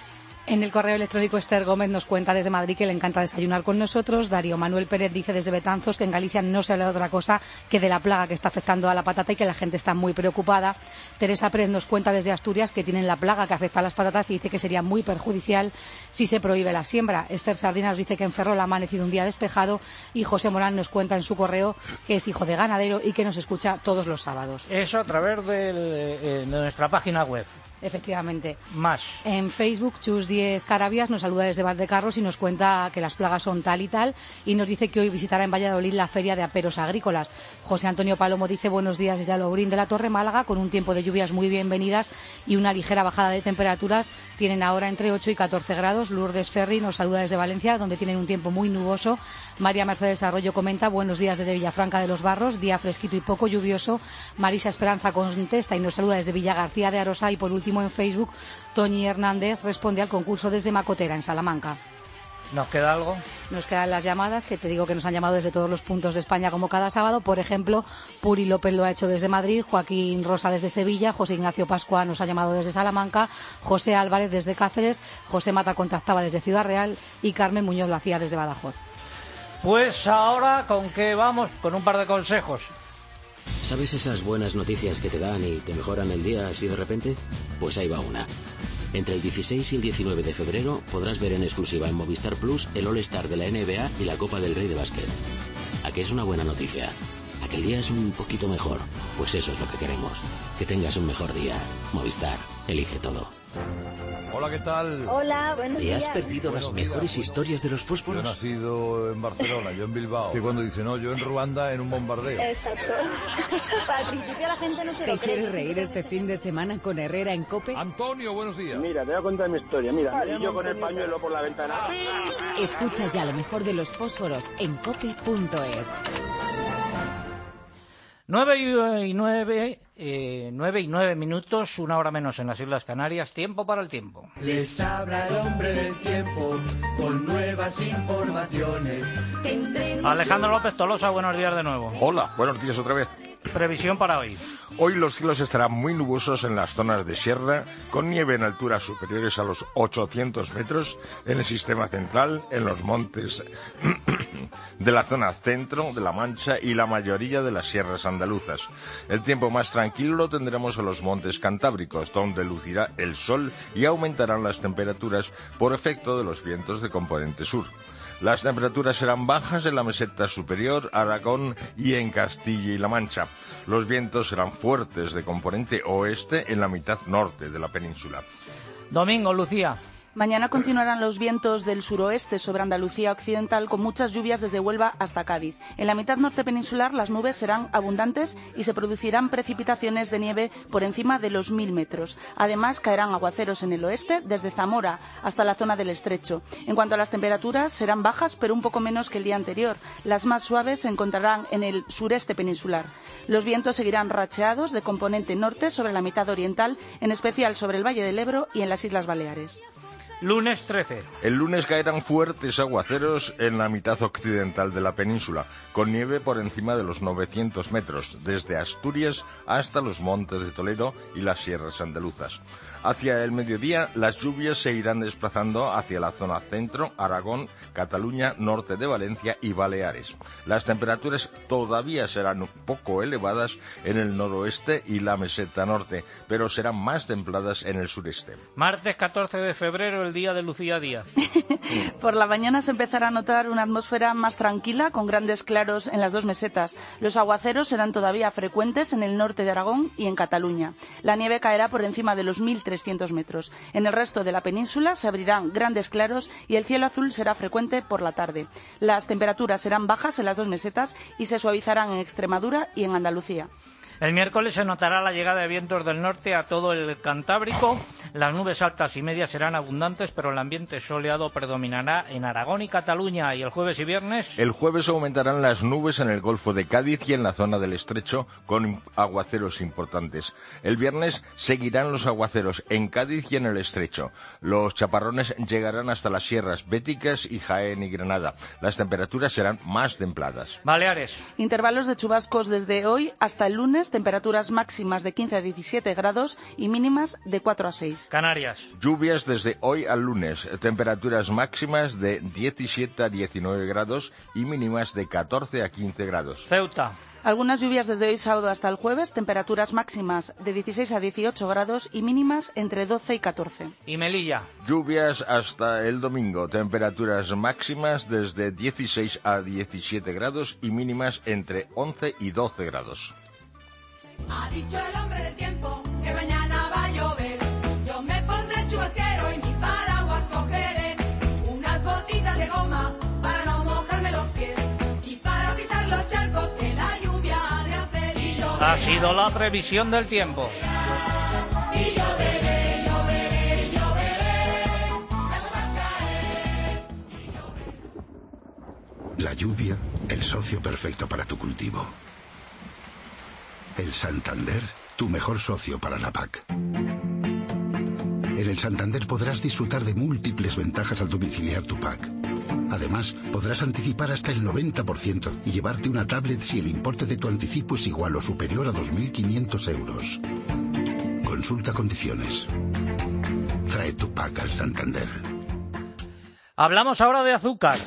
En el correo electrónico Esther Gómez nos cuenta desde Madrid que le encanta desayunar con nosotros. Darío Manuel Pérez dice desde Betanzos que en Galicia no se habla de otra cosa que de la plaga que está afectando a la patata y que la gente está muy preocupada. Teresa Pérez nos cuenta desde Asturias que tienen la plaga que afecta a las patatas y dice que sería muy perjudicial si se prohíbe la siembra. Esther Sardina nos dice que en Ferrol ha amanecido un día despejado y José Morán nos cuenta en su correo que es hijo de ganadero y que nos escucha todos los sábados. Eso a través de nuestra página web. Efectivamente. Más. En Facebook, Chus 10 Carabias nos saluda desde Valdecarros y nos cuenta que las plagas son tal y tal y nos dice que hoy visitará en Valladolid la Feria de Aperos Agrícolas. José Antonio Palomo dice buenos días desde Alobrín de la Torre Málaga con un tiempo de lluvias muy bienvenidas y una ligera bajada de temperaturas. Tienen ahora entre 8 y 14 grados. Lourdes Ferri nos saluda desde Valencia donde tienen un tiempo muy nuboso. María Mercedes Arroyo comenta buenos días desde Villafranca de los Barros, día fresquito y poco lluvioso. Marisa Esperanza contesta y nos saluda desde Villa García de Arosa y por último en Facebook, Toñi Hernández responde al concurso desde Macotera, en Salamanca. ¿Nos queda algo? Nos quedan las llamadas, que te digo que nos han llamado desde todos los puntos de España como cada sábado. Por ejemplo, Puri López lo ha hecho desde Madrid, Joaquín Rosa desde Sevilla, José Ignacio Pascua nos ha llamado desde Salamanca, José Álvarez desde Cáceres, José Mata contactaba desde Ciudad Real y Carmen Muñoz lo hacía desde Badajoz. Pues ahora, ¿con qué vamos? Con un par de consejos. ¿Sabes esas buenas noticias que te dan y te mejoran el día así de repente? Pues ahí va una. Entre el 16 y el 19 de febrero podrás ver en exclusiva en Movistar Plus el All-Star de la NBA y la Copa del Rey de Básquet. ¿A qué es una buena noticia? ¿A que el día es un poquito mejor? Pues eso es lo que queremos. Que tengas un mejor día. Movistar, elige todo. Hola, ¿qué tal? Hola, buenos días. ¿Te has perdido las mejores historias de los fósforos? Yo he nacido en Barcelona, yo en Bilbao. Que cuando dice, no, yo en Ruanda en un bombardeo. Exacto. Al principio la gente no se lo cree. ¿Te quieres reír este fin de semana con Herrera en COPE? Antonio, buenos días. Mira, te voy a contar mi historia. Mira, yo con el pañuelo por la ventana. Escucha ya lo mejor de los fósforos en cope.es. 9 y 9 minutos, una hora menos en las Islas Canarias. Tiempo para el tiempo. Les habla el hombre del tiempo con nuevas informaciones. Alejandro López Tolosa, buenos días de nuevo. Hola, buenos días otra vez. Previsión para hoy. Hoy los cielos estarán muy nubosos en las zonas de sierra, con nieve en alturas superiores a los 800 metros en el sistema central, en los montes de la zona centro de la Mancha y la mayoría de las sierras andaluzas. El tiempo más tranquilo lo tendremos en los montes cantábricos, donde lucirá el sol y aumentarán las temperaturas por efecto de los vientos de componente sur. Las temperaturas serán bajas en la meseta superior, Aragón y en Castilla y La Mancha. Los vientos serán fuertes de componente oeste en la mitad norte de la península. Domingo, Lucía. Mañana continuarán los vientos del suroeste sobre Andalucía occidental con muchas lluvias desde Huelva hasta Cádiz. En la mitad norte peninsular las nubes serán abundantes y se producirán precipitaciones de nieve por encima de los 1000 metros. Además caerán aguaceros en el oeste desde Zamora hasta la zona del Estrecho. En cuanto a las temperaturas serán bajas pero un poco menos que el día anterior. Las más suaves se encontrarán en el sureste peninsular. Los vientos seguirán racheados de componente norte sobre la mitad oriental, en especial sobre el Valle del Ebro y en las Islas Baleares. Lunes 13. El lunes caerán fuertes aguaceros en la mitad occidental de la península, con nieve por encima de los 900 metros, desde Asturias hasta los montes de Toledo y las sierras andaluzas. Hacia el mediodía, las lluvias se irán desplazando hacia la zona centro, Aragón, Cataluña, norte de Valencia y Baleares. Las temperaturas todavía serán un poco elevadas en el noroeste y la meseta norte, pero serán más templadas en el sureste. Martes 14 de febrero, el día de Lucía Díaz. Por la mañana se empezará a notar una atmósfera más tranquila, con grandes claros en las dos mesetas. Los aguaceros serán todavía frecuentes en el norte de Aragón y en Cataluña. La nieve caerá por encima de los 1300 metros. En el resto de la península se abrirán grandes claros y el cielo azul será frecuente por la tarde. Las temperaturas serán bajas en las dos mesetas y se suavizarán en Extremadura y en Andalucía. El miércoles se notará la llegada de vientos del norte a todo el Cantábrico. Las nubes altas y medias serán abundantes, pero el ambiente soleado predominará en Aragón y Cataluña. ¿Y el jueves y viernes? El jueves aumentarán las nubes en el Golfo de Cádiz y en la zona del Estrecho, con aguaceros importantes. El viernes seguirán los aguaceros en Cádiz y en el Estrecho. Los chaparrones llegarán hasta las sierras béticas y Jaén y Granada. Las temperaturas serán más templadas. Baleares. Intervalos de chubascos desde hoy hasta el lunes, viernes, temperaturas máximas de 15 a 17 grados y mínimas de 4 a 6. Canarias. Lluvias desde hoy al lunes, temperaturas máximas de 17 a 19 grados y mínimas de 14 a 15 grados. Ceuta. Algunas lluvias desde hoy sábado hasta el jueves, temperaturas máximas de 16 a 18 grados y mínimas entre 12 y 14. Y Melilla. Lluvias hasta el domingo, temperaturas máximas desde 16 a 17 grados y mínimas entre 11 y 12 grados. Ha dicho el hombre del tiempo que mañana va a llover. Yo me pondré el chubasquero y mi paraguas cogeré. Unas botitas de goma para no mojarme los pies y para pisar los charcos que la lluvia ha de hacer. Y Ha sido la previsión del tiempo. y lloveré, lloveré, lloveré. La lluvia, el socio perfecto para tu cultivo. El Santander, tu mejor socio para la PAC. En el Santander podrás disfrutar de múltiples ventajas al domiciliar tu PAC. Además, podrás anticipar hasta el 90% y llevarte una tablet si el importe de tu anticipo es igual o superior a 2.500 euros. Consulta condiciones. Trae tu PAC al Santander. Hablamos ahora de azúcar.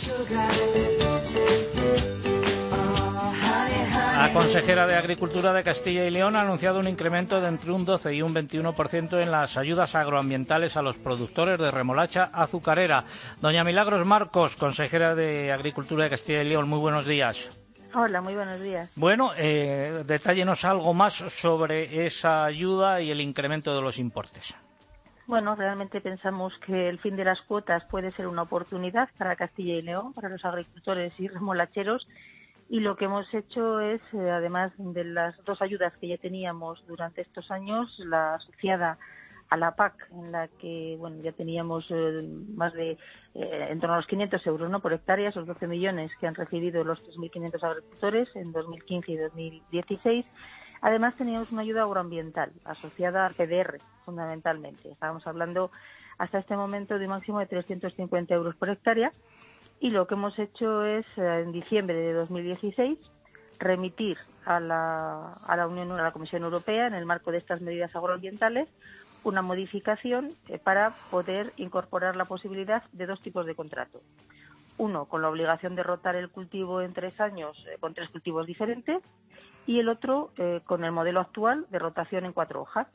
La consejera de Agricultura de Castilla y León ha anunciado un incremento de entre un 12 y un 21% en las ayudas agroambientales a los productores de remolacha azucarera. Doña Milagros Marcos, consejera de Agricultura de Castilla y León, muy buenos días. Hola, muy buenos días. Bueno, detállenos algo más sobre esa ayuda y el incremento de los importes. Bueno, realmente pensamos que el fin de las cuotas puede ser una oportunidad para Castilla y León, para los agricultores y remolacheros. Y lo que hemos hecho es, además de las dos ayudas que ya teníamos durante estos años, la asociada a la PAC, en la que bueno ya teníamos más de en torno a los 500 euros, ¿no?, por hectárea, esos 12 millones que han recibido los 3.500 agricultores en 2015 y 2016. Además teníamos una ayuda agroambiental asociada al PDR, fundamentalmente. Estábamos hablando hasta este momento de un máximo de 350 euros por hectárea. Y lo que hemos hecho es, en diciembre de 2016, remitir a la Comisión Europea, en el marco de estas medidas agroambientales, una modificación para poder incorporar la posibilidad de dos tipos de contrato. Uno, con la obligación de rotar el cultivo en 3 años con 3 cultivos diferentes, y el otro, con el modelo actual de rotación en 4 hojas.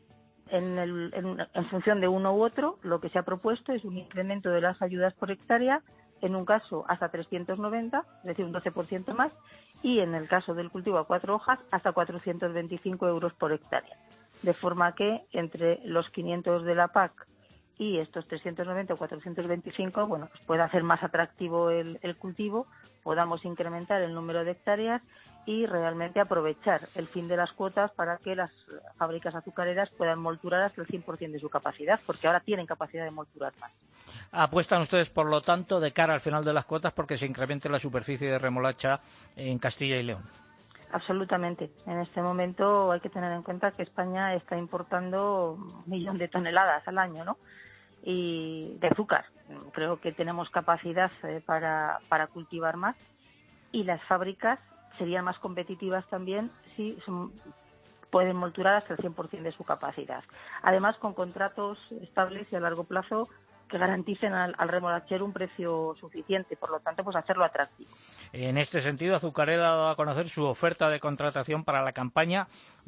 En función de uno u otro, lo que se ha propuesto es un incremento de las ayudas por hectárea, en un caso hasta 390, es decir, un 12% más, y en el caso del cultivo a 4 hojas, hasta 425 euros por hectárea. De forma que entre los 500 de la PAC y estos 390 o 425, bueno, pues pueda hacer más atractivo el cultivo, podamos incrementar el número de hectáreas y realmente aprovechar el fin de las cuotas para que las fábricas azucareras puedan molturar hasta el 100% de su capacidad, porque ahora tienen capacidad de molturar más. Apuestan ustedes, por lo tanto, de cara al final de las cuotas porque se incremente la superficie de remolacha en Castilla y León. Absolutamente. En este momento hay que tener en cuenta que España está importando 1 millón de toneladas al año, ¿no?, y de azúcar. Creo que tenemos capacidad para cultivar más, y las fábricas serían más competitivas también si pueden molturar hasta el 100% de su capacidad. Además, con contratos estables y a largo plazo que garanticen al remolachero un precio suficiente, por lo tanto, pues hacerlo atractivo. En este sentido, Azucarera ha dado a conocer su oferta de contratación para la campaña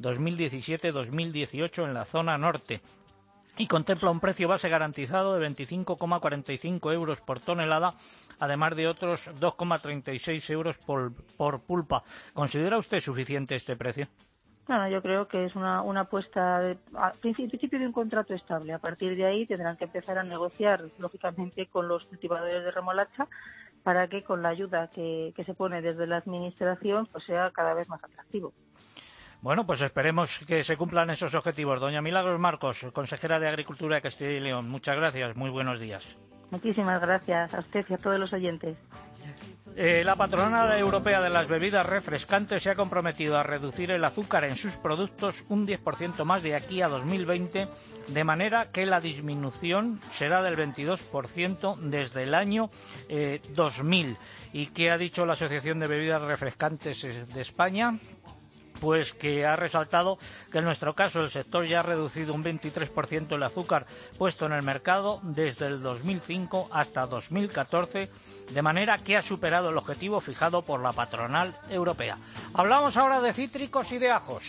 2017-2018 en la zona norte, y contempla un precio base garantizado de 25,45 euros por tonelada, además de otros 2,36 euros por pulpa. ¿Considera usted suficiente este precio? Bueno, yo creo que es una apuesta al principio de un contrato estable. A partir de ahí tendrán que empezar a negociar, lógicamente, con los cultivadores de remolacha para que con la ayuda que se pone desde la Administración pues sea cada vez más atractivo. Bueno, pues esperemos que se cumplan esos objetivos. Doña Milagros Marcos, consejera de Agricultura de Castilla y León, muchas gracias, muy buenos días. Muchísimas gracias a usted y a todos los oyentes. La patronal europea de las bebidas refrescantes se ha comprometido a reducir el azúcar en sus productos un 10% más de aquí a 2020, de manera que la disminución será del 22% desde el año 2000. ¿Y qué ha dicho la Asociación de Bebidas Refrescantes de España? pues que ha resaltado que en nuestro caso el sector ya ha reducido un 23% el azúcar puesto en el mercado desde el 2005 hasta 2014, de manera que ha superado el objetivo fijado por la patronal europea. Hablamos ahora de cítricos y de ajos.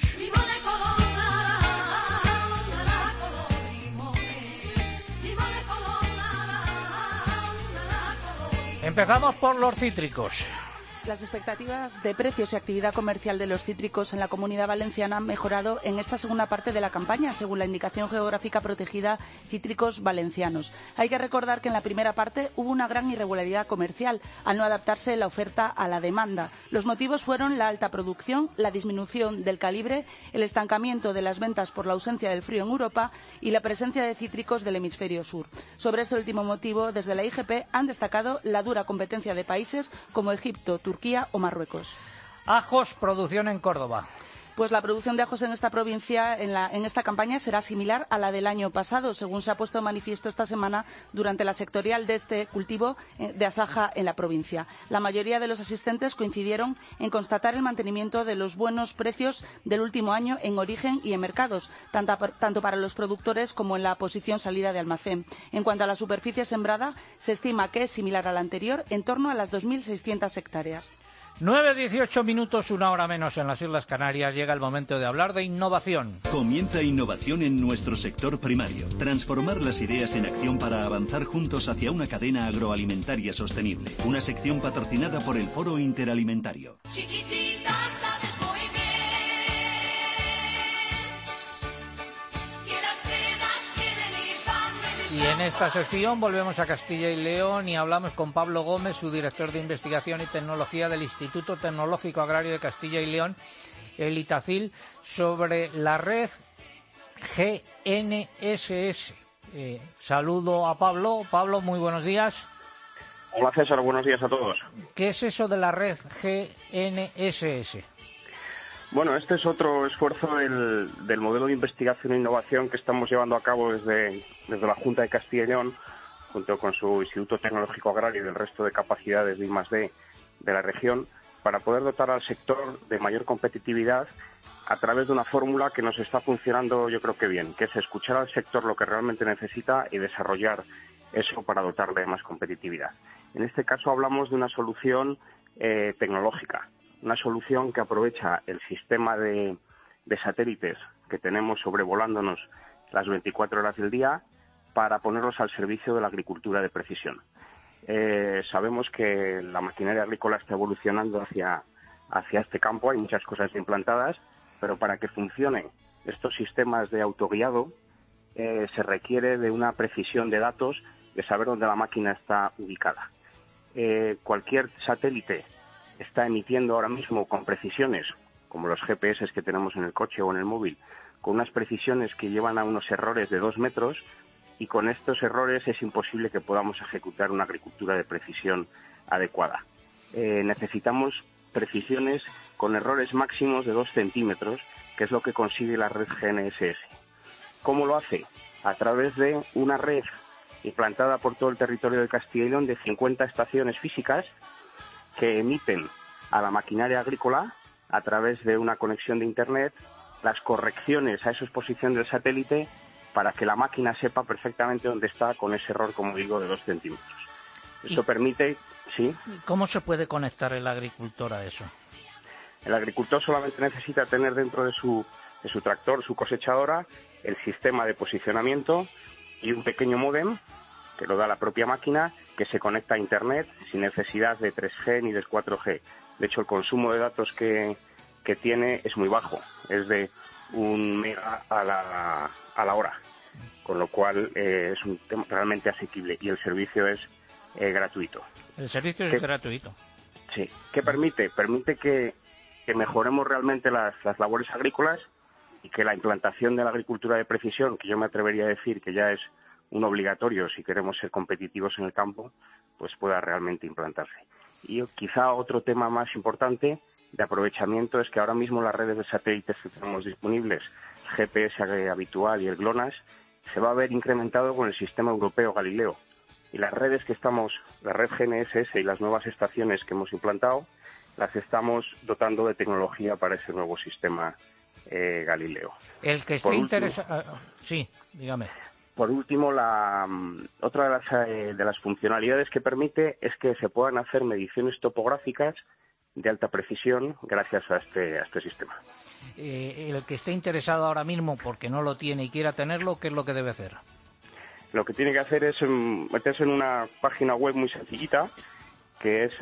Empezamos por los cítricos. Las expectativas de precios y actividad comercial de los cítricos en la Comunidad Valenciana han mejorado en esta segunda parte de la campaña, según la indicación geográfica protegida Cítricos Valencianos. Hay que recordar que en la primera parte hubo una gran irregularidad comercial al no adaptarse la oferta a la demanda. Los motivos fueron la alta producción, la disminución del calibre, el estancamiento de las ventas por la ausencia del frío en Europa y la presencia de cítricos del hemisferio sur. Sobre este último motivo, desde la IGP han destacado la dura competencia de países como Egipto, Turquía o Marruecos. Ajos, producción en Córdoba. Pues la producción de ajos en esta provincia, en esta campaña, será similar a la del año pasado, según se ha puesto de manifiesto esta semana durante la sectorial de este cultivo de Asaja en la provincia. La mayoría de los asistentes coincidieron en constatar el mantenimiento de los buenos precios del último año en origen y en mercados, tanto para los productores como en la posición salida de almacén. En cuanto a la superficie sembrada, se estima que es similar a la anterior, en torno a las 2.600 hectáreas. 9:18 minutos, una hora menos en las Islas Canarias. Llega el momento de hablar de innovación. Comienza innovación en nuestro sector primario. Transformar las ideas en acción para avanzar juntos hacia una cadena agroalimentaria sostenible. Una sección patrocinada por el Foro Interalimentario. Chiquitita, sabes muy bien que las penas vienen y van. Y en esta sección volvemos a Castilla y León y hablamos con Pablo Gómez, su director de Investigación y Tecnología del Instituto Tecnológico Agrario de Castilla y León, el ITACIL, sobre la red GNSS. Saludo a Pablo. Pablo, muy buenos días. Hola César, buenos días a todos. ¿Qué es eso de la red GNSS? Bueno, este es otro esfuerzo del modelo de investigación e innovación que estamos llevando a cabo desde la Junta de Castilla y León, junto con su Instituto Tecnológico Agrario y el resto de capacidades de I+D de la región, para poder dotar al sector de mayor competitividad a través de una fórmula que nos está funcionando yo creo que bien, que es escuchar al sector lo que realmente necesita y desarrollar eso para dotarle de más competitividad. En este caso hablamos de una solución tecnológica, una solución que aprovecha el sistema de satélites que tenemos sobrevolándonos las 24 horas del día para ponerlos al servicio de la agricultura de precisión. Sabemos que la maquinaria agrícola está evolucionando hacia este campo, hay muchas cosas implantadas, pero para que funcionen estos sistemas de autoguiado se requiere de una precisión de datos, de saber dónde la máquina está ubicada. Cualquier satélite está emitiendo ahora mismo con precisiones, como los GPS que tenemos en el coche o en el móvil, con unas precisiones que llevan a unos errores de 2 metros, y con estos errores es imposible que podamos ejecutar una agricultura de precisión adecuada. Necesitamos precisiones con errores máximos de 2 centímetros, que es lo que consigue la red GNSS. ¿Cómo lo hace? A través de una red implantada por todo el territorio de Castilla y León de 50 estaciones físicas que emiten a la maquinaria agrícola a través de una conexión de Internet las correcciones a esa exposición del satélite para que la máquina sepa perfectamente dónde está con ese error, como digo, de 2 centímetros. Eso permite, ¿sí? ¿Cómo se puede conectar el agricultor a eso? El agricultor solamente necesita tener dentro de su tractor, su cosechadora, el sistema de posicionamiento y un pequeño módem que lo da la propia máquina, que se conecta a Internet sin necesidad de 3G ni de 4G. De hecho, el consumo de datos que tiene es muy bajo, es de 1 mega a la hora, con lo cual es un tema realmente asequible y el servicio es gratuito. El servicio es gratuito. Sí. ¿Qué permite? Permite que mejoremos realmente las labores agrícolas y que la implantación de la agricultura de precisión, que yo me atrevería a decir que ya es un obligatorio si queremos ser competitivos en el campo, pues pueda realmente implantarse. Y quizá otro tema más importante de aprovechamiento es que ahora mismo las redes de satélites que tenemos disponibles, el GPS habitual y el GLONASS, se va a ver incrementado con el sistema europeo Galileo. Y las redes la red GNSS y las nuevas estaciones que hemos implantado las estamos dotando de tecnología para ese nuevo sistema Galileo. El que esté interesado... Sí, dígame. Por último, otra de las funcionalidades que permite es que se puedan hacer mediciones topográficas de alta precisión gracias a este sistema. El que esté interesado ahora mismo porque no lo tiene y quiera tenerlo, ¿qué es lo que debe hacer? Lo que tiene que hacer es meterse en una página web muy sencillita, que es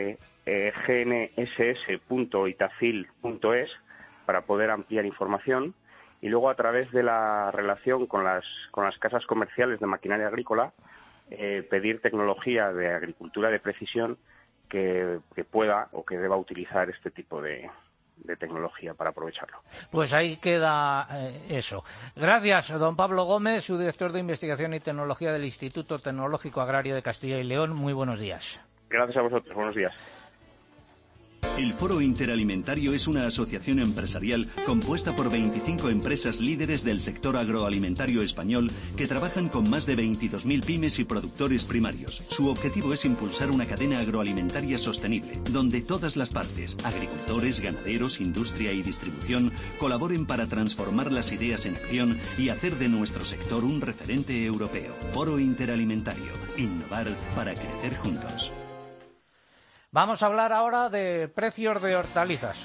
gnss.itacil.es, para poder ampliar información, y luego a través de la relación con las casas comerciales de maquinaria agrícola, pedir tecnología de agricultura de precisión que pueda o que deba utilizar este tipo de tecnología para aprovecharlo. Pues ahí queda eso. Gracias, don Pablo Gómez, su director de Investigación y Tecnología del Instituto Tecnológico Agrario de Castilla y León. Muy buenos días. Gracias a vosotros. Buenos días. El Foro Interalimentario es una asociación empresarial compuesta por 25 empresas líderes del sector agroalimentario español que trabajan con más de 22.000 pymes y productores primarios. Su objetivo es impulsar una cadena agroalimentaria sostenible, donde todas las partes, agricultores, ganaderos, industria y distribución, colaboren para transformar las ideas en acción y hacer de nuestro sector un referente europeo. Foro Interalimentario. Innovar para crecer juntos. Vamos a hablar ahora de precios de hortalizas.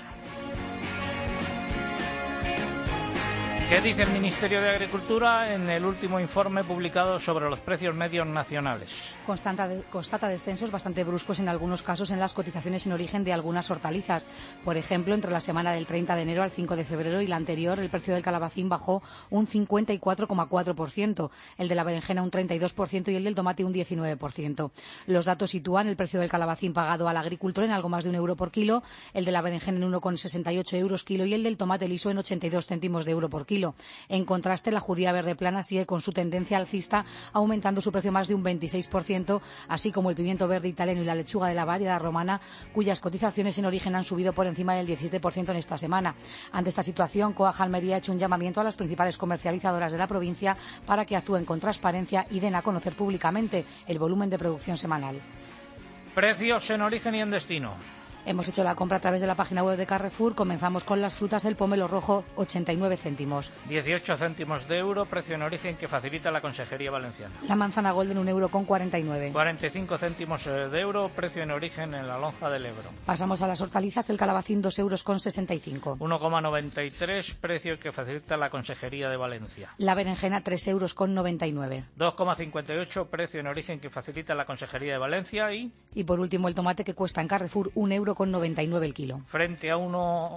¿Qué dice el Ministerio de Agricultura en el último informe publicado sobre los precios medios nacionales? Constata descensos bastante bruscos en algunos casos en las cotizaciones en origen de algunas hortalizas. Por ejemplo, entre la semana del 30 de enero al 5 de febrero y la anterior, el precio del calabacín bajó un 54,4%, el de la berenjena un 32% y el del tomate un 19%. Los datos sitúan el precio del calabacín pagado al agricultor en algo más de €1 por kilo, el de la berenjena en 1,68 € kilo y el del tomate liso en 82 céntimos de euro por kilo. En contraste, la judía verde plana sigue con su tendencia alcista, aumentando su precio más de un 26%, así como el pimiento verde italiano y la lechuga de la variedad romana, cuyas cotizaciones en origen han subido por encima del 17% en esta semana. Ante esta situación, Coag Almería ha hecho un llamamiento a las principales comercializadoras de la provincia para que actúen con transparencia y den a conocer públicamente el volumen de producción semanal. Precios en origen y en destino. Hemos hecho la compra a través de la página web de Carrefour. Comenzamos con las frutas, el pomelo rojo, 89 céntimos. 18 céntimos de euro, precio en origen que facilita la Consejería Valenciana. La manzana golden, €1,49. 45 céntimos de euro, precio en origen en la lonja del Ebro. Pasamos a las hortalizas, el calabacín, €2,65. 1,93, precio que facilita la Consejería de Valencia. La berenjena, €3,99. 2,58, precio en origen que facilita la Consejería de Valencia. Y por último, el tomate, que cuesta en Carrefour €1,99 el kilo. Frente a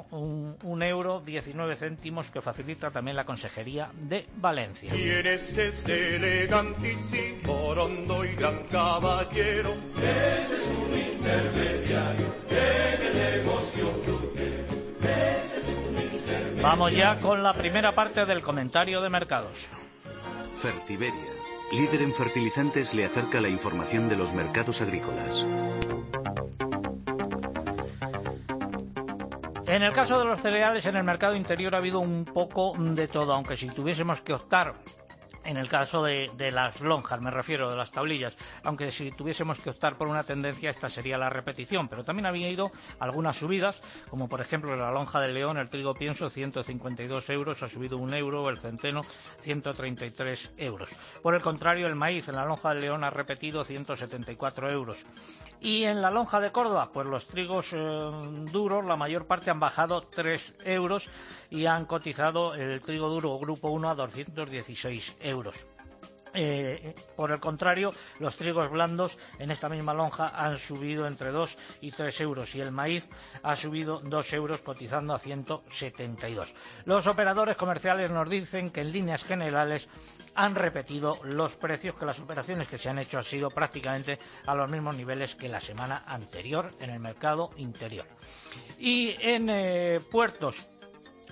€1,19 que facilita también la Consejería de Valencia. ¿Quién es ese elegantísimo, rondo y gran caballero? Ese es un intermediario en el negocio frutero. Ese es un intermediario. Vamos ya con la primera parte del comentario de mercados. Fertiberia, líder en fertilizantes, le acerca la información de los mercados agrícolas. En el caso de los cereales, en el mercado interior ha habido un poco de todo, aunque si tuviésemos que optar, en el caso de las lonjas, me refiero, de las tablillas, aunque si tuviésemos que optar por una tendencia, esta sería la repetición, pero también había ido algunas subidas, como por ejemplo en la lonja del León, el trigo pienso, 152 euros, ha subido €1, el centeno, 133 euros. Por el contrario, el maíz en la lonja del León ha repetido 174 euros. Y en la lonja de Córdoba, pues los trigos duros, la mayor parte han bajado 3 euros y han cotizado el trigo duro grupo 1 a 216 euros. Por el contrario, los trigos blandos en esta misma lonja han subido entre 2 y 3 euros y el maíz ha subido 2 euros cotizando a 172. Los operadores comerciales nos dicen que en líneas generales han repetido los precios, que las operaciones que se han hecho han sido prácticamente a los mismos niveles que la semana anterior en el mercado interior. Y en puertos,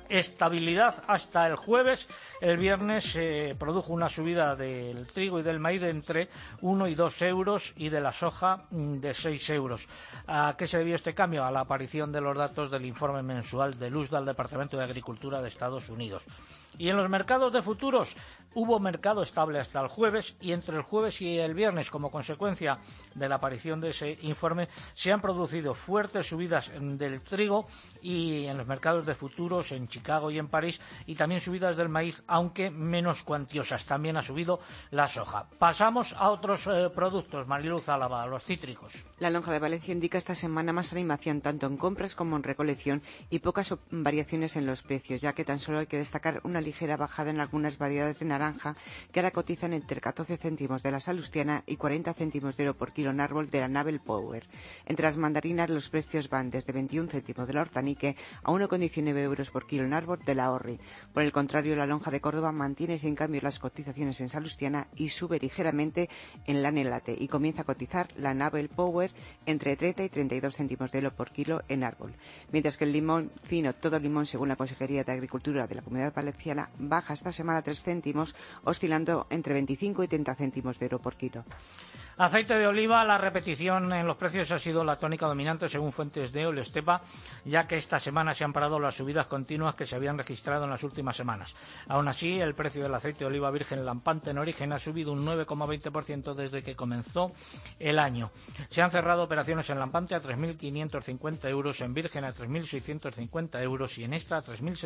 estabilidad hasta el jueves. El viernes se produjo una subida del trigo y del maíz de entre 1 y 2 euros y de la soja de 6 euros. ¿A qué se debió este cambio? A la aparición de los datos del informe mensual de luz del Departamento de Agricultura de Estados Unidos. Y en los mercados de futuros hubo mercado estable hasta el jueves, y entre el jueves y el viernes, como consecuencia de la aparición de ese informe, se han producido fuertes subidas del trigo y en los mercados de futuros en Chicago y en París, y también subidas del maíz, aunque menos cuantiosas. También ha subido la soja. Pasamos a otros productos. Mariluz Álava, los cítricos. La lonja de Valencia indica esta semana más animación tanto en compras como en recolección y pocas variaciones en los precios, ya que tan solo hay que destacar una ligera bajada en algunas variedades de naranja que ahora cotizan entre 14 céntimos de la salustiana y 40 céntimos de euro por kilo en árbol de la Navel Power. Entre las mandarinas los precios van desde 21 céntimos de la Hortanique a 1,19 euros por kilo en árbol de la Orri. Por el contrario, la lonja de Córdoba mantiene sin cambio las cotizaciones en salustiana y sube ligeramente en la Nelate, y comienza a cotizar la Navel Power entre 30 y 32 céntimos de euro por kilo en árbol. Mientras que el limón fino, todo limón, según la Consejería de Agricultura de la Comunidad Valenciana, baja esta semana 3 céntimos, oscilando entre 25 y 30 céntimos de euro por kilo. Aceite de oliva, la repetición en los precios ha sido la tónica dominante según fuentes de Olestepa, ya que esta semana se han parado las subidas continuas que se habían registrado en las últimas semanas. Aún así, el precio del aceite de oliva virgen lampante en origen ha subido un 9,20% desde que comenzó el año. Se han cerrado operaciones en lampante a 3.550 euros, en virgen a 3.650 euros y en extra a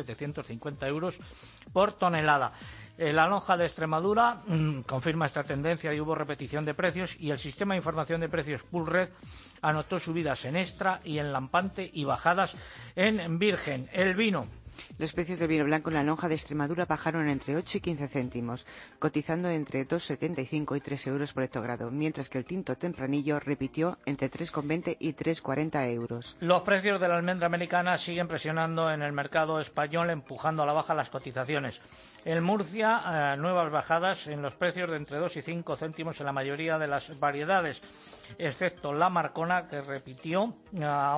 3.750 euros por tonelada. La lonja de Extremadura confirma esta tendencia y hubo repetición de precios, y el sistema de información de precios Pulred anotó subidas en extra y en lampante y bajadas en virgen. El vino. Los precios del vino blanco en la lonja de Extremadura bajaron entre 8 y 15 céntimos, cotizando entre 2,75 y 3 euros por hectogrado, mientras que el tinto tempranillo repitió entre 3,20 y 3,40 euros. Los precios de la almendra americana siguen presionando en el mercado español, empujando a la baja las cotizaciones. En Murcia, nuevas bajadas en los precios de entre 2 y 5 céntimos en la mayoría de las variedades, excepto la Marcona, que repitió a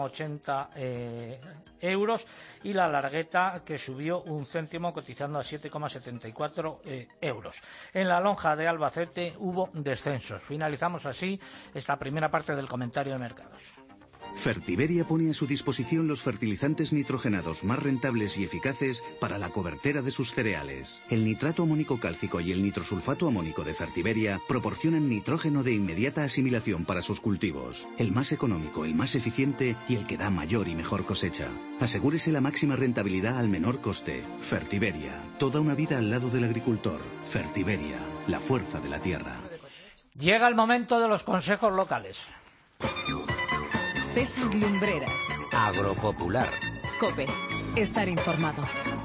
8,80 euros, y la Largueta, que subió un céntimo, cotizando a 7,74 euros. En la lonja de Albacete hubo descensos. Finalizamos así esta primera parte del comentario de mercados. Fertiberia pone a su disposición los fertilizantes nitrogenados más rentables y eficaces para la cobertera de sus cereales. El nitrato amónico cálcico y el nitrosulfato amónico de Fertiberia proporcionan nitrógeno de inmediata asimilación para sus cultivos. El más económico, el más eficiente y el que da mayor y mejor cosecha. Asegúrese la máxima rentabilidad al menor coste. Fertiberia, toda una vida al lado del agricultor. Fertiberia, la fuerza de la tierra. Llega el momento de los consejos locales. César Lumbreras. Agropopular. COPE. Estar informado.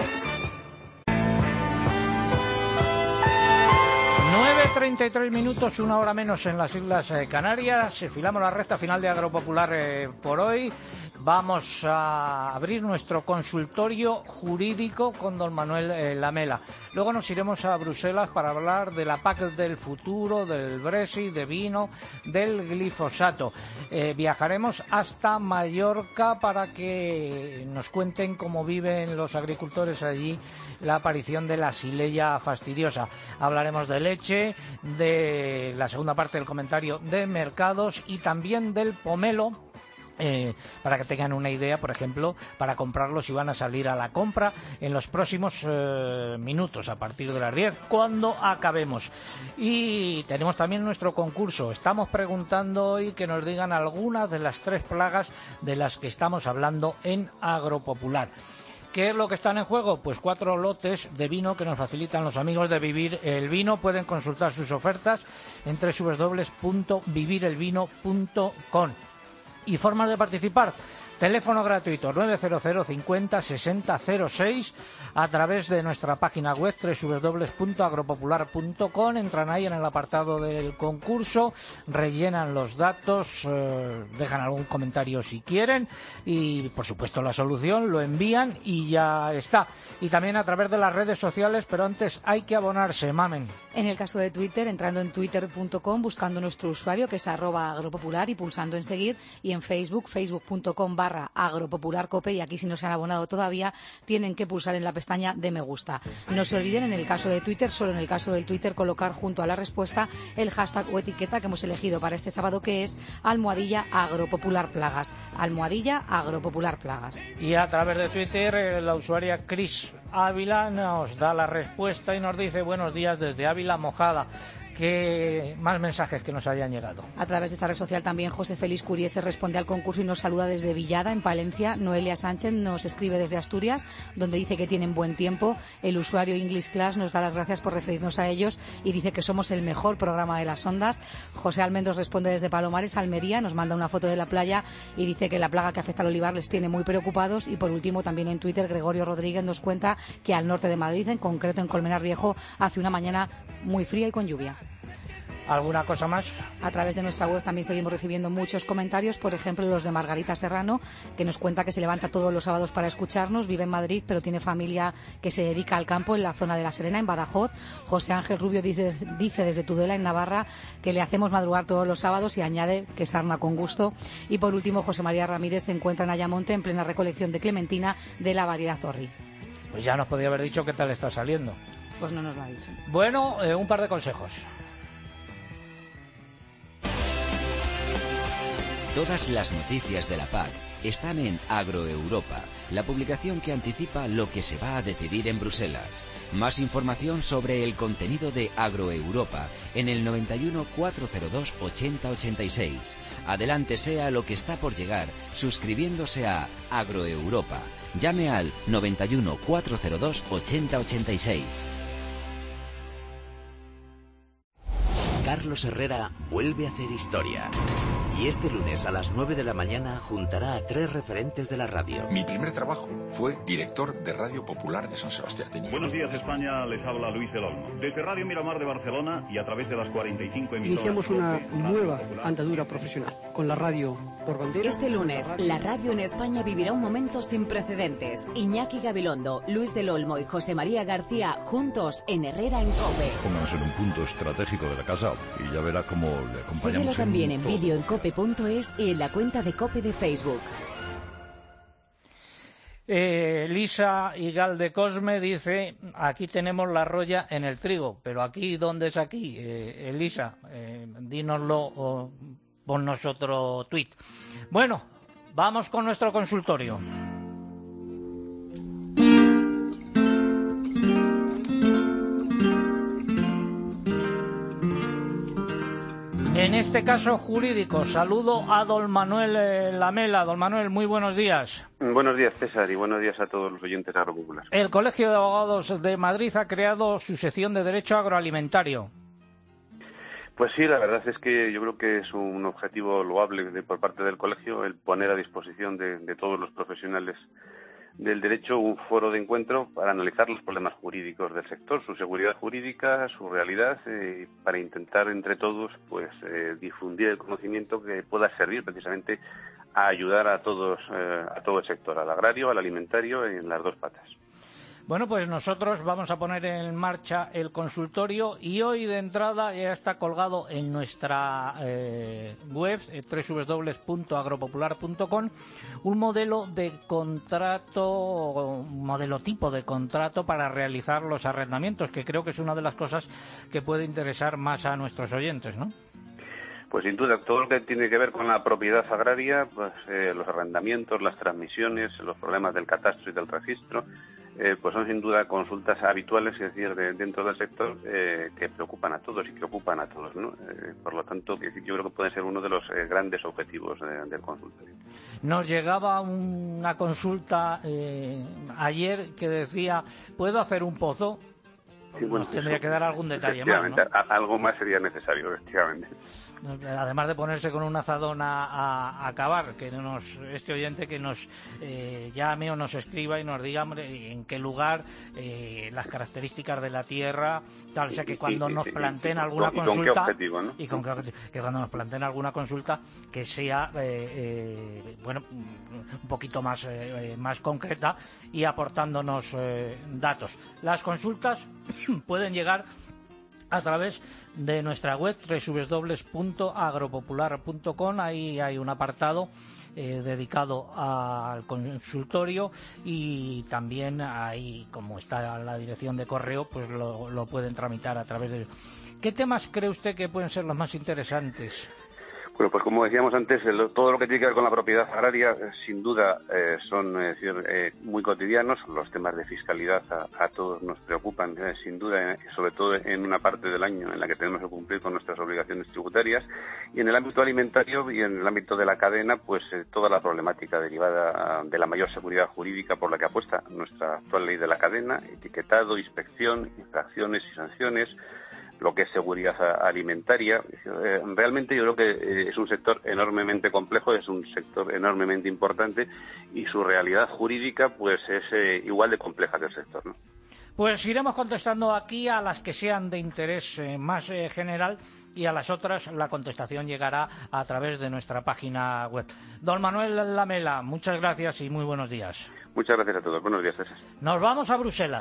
9:33 minutos, una hora menos en las Islas Canarias. Filamos la recta final de Agropopular por hoy. Vamos a abrir nuestro consultorio jurídico con don Manuel Lamela. Luego nos iremos a Bruselas para hablar de la PAC del futuro, del Brexit, de vino, del glifosato. Viajaremos hasta Mallorca para que nos cuenten cómo viven los agricultores allí la aparición de la Xylella fastidiosa. Hablaremos de leche, de la segunda parte del comentario de mercados y también del pomelo. Para que tengan una idea, por ejemplo, para comprarlos si van a salir a la compra en los próximos minutos, a partir de las 10, cuando acabemos. Y tenemos también nuestro concurso. Estamos preguntando hoy que nos digan algunas de las 3 plagas de las que estamos hablando en Agropopular. ¿Qué es lo que están en juego? Pues 4 lotes de vino que nos facilitan los amigos de Vivir el Vino. Pueden consultar sus ofertas en www.vivirelvino.com. Y formas de participar: teléfono gratuito 900 50 60 06, a través de nuestra página web www.agropopular.com. Entran ahí en el apartado del concurso, rellenan los datos, dejan algún comentario si quieren y por supuesto la solución, lo envían y ya está. Y también a través de las redes sociales, pero antes hay que abonarse, Mamen. En el caso de Twitter, entrando en twitter.com, buscando nuestro usuario que es @agropopular y pulsando en seguir, y en Facebook, facebook.com/agropopular facebook.com/agropopularcope, y aquí si no se han abonado todavía tienen que pulsar en la pestaña de me gusta. No se olviden, en el caso de Twitter, solo en el caso del Twitter, colocar junto a la respuesta el hashtag o etiqueta que hemos elegido para este sábado, que es @agropopularplagas. @agropopularplagas. Y a través de Twitter, la usuaria Cris Ávila nos da la respuesta y nos dice: buenos días desde Ávila Mojada. ¿Qué más mensajes que nos hayan llegado? A través de esta red social también José Félix Curiese responde al concurso y nos saluda desde Villada, en Palencia. Noelia Sánchez nos escribe desde Asturias, donde dice que tienen buen tiempo. El usuario English Class nos da las gracias por referirnos a ellos y dice que somos el mejor programa de las ondas. José Almendros responde desde Palomares, Almería, nos manda una foto de la playa y dice que la plaga que afecta al olivar les tiene muy preocupados. Y por último, también en Twitter, Gregorio Rodríguez nos cuenta que al norte de Madrid, en concreto en Colmenar Viejo, hace una mañana muy fría y con lluvia. ¿Alguna cosa más? A través de nuestra web también seguimos recibiendo muchos comentarios, por ejemplo los de Margarita Serrano, que nos cuenta que se levanta todos los sábados para escucharnos, vive en Madrid pero tiene familia que se dedica al campo en la zona de La Serena, en Badajoz. José Ángel Rubio dice desde Tudela, en Navarra, que le hacemos madrugar todos los sábados y añade que sarna con gusto. Y por último, José María Ramírez se encuentra en Ayamonte en plena recolección de clementina de la variedad Zorri. Pues ya nos podría haber dicho qué tal está saliendo. Pues no nos lo ha dicho. Bueno, un par de consejos. Todas las noticias de la PAC están en Agroeuropa, la publicación que anticipa lo que se va a decidir en Bruselas. Más información sobre el contenido de Agroeuropa en el 91 402 8086. Adelántese a lo que está por llegar suscribiéndose a Agroeuropa. Llame al 91 402 8086. Carlos Herrera vuelve a hacer historia. Y este lunes a las 9 de la mañana juntará a 3 referentes de la radio. Mi primer trabajo fue director de Radio Popular de San Sebastián. Buenos días, España, les habla Luis del Olmo. Desde Radio Miramar de Barcelona y a través de las 45 emisoras... Iniciamos una nueva andadura profesional con la radio por bandera. Este lunes, la radio en España vivirá un momento sin precedentes. Iñaki Gabilondo, Luis del Olmo y José María García juntos en Herrera en COPE. Pónganos en un punto estratégico de la casa y ya verá cómo le acompañamos. Síguelo también en todo. vídeo en COPE.es y en la cuenta de COPE de Facebook. Lisa Igal de Cosme dice: aquí tenemos la roya en el trigo, pero aquí, ¿dónde es aquí? Elisa, dínoslo, ponnos otro tuit. Bueno, vamos con nuestro consultorio. En este caso jurídico, saludo a don Manuel Lamela. Don Manuel, muy buenos días. Buenos días, César, y buenos días a todos los oyentes de Agropopular. El Colegio de Abogados de Madrid ha creado su sección de Derecho Agroalimentario. Pues sí, la verdad es que yo creo que es un objetivo loable por parte del colegio el poner a disposición de todos los profesionales del derecho un foro de encuentro para analizar los problemas jurídicos del sector, su seguridad jurídica, su realidad, para intentar entre todos pues difundir el conocimiento que pueda servir precisamente a ayudar a todo el sector, al agrario, al alimentario, en las dos patas. Bueno, pues nosotros vamos a poner en marcha el consultorio y hoy de entrada ya está colgado en nuestra web, www.agropopular.com, un modelo de contrato, un modelo tipo de contrato para realizar los arrendamientos, que creo que es una de las cosas que puede interesar más a nuestros oyentes, ¿no? Pues sin duda, todo lo que tiene que ver con la propiedad agraria, pues los arrendamientos, las transmisiones, los problemas del catastro y del registro, pues son sin duda consultas habituales, es decir, dentro del sector que preocupan a todos y que ocupan a todos, ¿no? Por lo tanto, yo creo que puede ser uno de los grandes objetivos del consultorio. Nos llegaba una consulta ayer que decía: ¿puedo hacer un pozo? Sí, bueno, tendría que dar algún detalle más, ¿no? Algo más sería necesario, efectivamente. Además de ponerse con un azadón a acabar, que este oyente que nos llame o nos escriba y nos diga, hombre, en qué lugar, las características de la tierra, tal, o sea, que cuando nos planteen alguna consulta, ¿con qué objetivo, no? Y con qué objetivo, que cuando nos planteen alguna consulta que sea bueno, un poquito más concreta y aportándonos datos. Las consultas pueden llegar a través de nuestra web www.agropopular.com. Ahí hay un apartado dedicado al consultorio, y también ahí, como está la dirección de correo, pues lo pueden tramitar a través de ello. ¿Qué temas cree usted que pueden ser los más interesantes? Bueno, pues como decíamos antes, todo lo que tiene que ver con la propiedad agraria, sin duda, son muy cotidianos. Los temas de fiscalidad a todos nos preocupan, sin duda, sobre todo en una parte del año en la que tenemos que cumplir con nuestras obligaciones tributarias. Y en el ámbito alimentario y en el ámbito de la cadena, pues toda la problemática derivada de la mayor seguridad jurídica por la que apuesta nuestra actual ley de la cadena, etiquetado, inspección, infracciones y sanciones, lo que es seguridad alimentaria. Realmente yo creo que es un sector enormemente complejo, es un sector enormemente importante, y su realidad jurídica pues es igual de compleja que el sector, ¿no? Pues iremos contestando aquí a las que sean de interés más general, y a las otras la contestación llegará a través de nuestra página web. Don Manuel Lamela, muchas gracias y muy buenos días. Muchas gracias a todos. Buenos días, César. Nos vamos a Bruselas.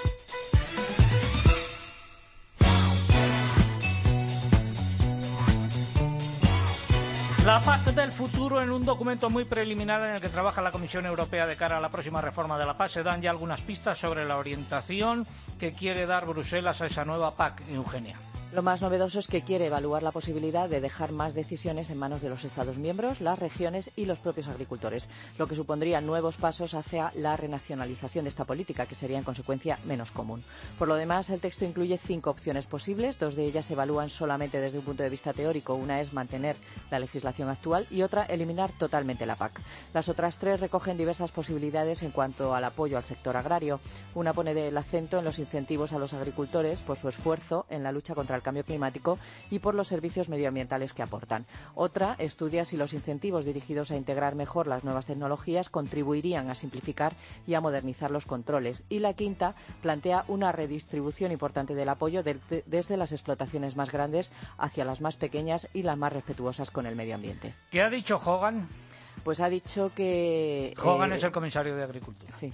La PAC del futuro, en un documento muy preliminar en el que trabaja la Comisión Europea de cara a la próxima reforma de la PAC, se dan ya algunas pistas sobre la orientación que quiere dar Bruselas a esa nueva PAC, Eugenia. Lo más novedoso es que quiere evaluar la posibilidad de dejar más decisiones en manos de los Estados miembros, las regiones y los propios agricultores, lo que supondría nuevos pasos hacia la renacionalización de esta política, que sería en consecuencia menos común. Por lo demás, el texto incluye 5 opciones posibles. 2 de ellas se evalúan solamente desde un punto de vista teórico. Una es mantener la legislación actual y otra eliminar totalmente la PAC. Las otras 3 recogen diversas posibilidades en cuanto al apoyo al sector agrario. Una pone el acento en los incentivos a los agricultores por su esfuerzo en la lucha contra el cambio climático y por los servicios medioambientales que aportan. Otra estudia si los incentivos dirigidos a integrar mejor las nuevas tecnologías contribuirían a simplificar y a modernizar los controles. Y la quinta plantea una redistribución importante del apoyo desde las explotaciones más grandes hacia las más pequeñas y las más respetuosas con el medio ambiente. ¿Qué ha dicho Hogan? Pues ha dicho que... Hogan es el comisario de Agricultura. Sí.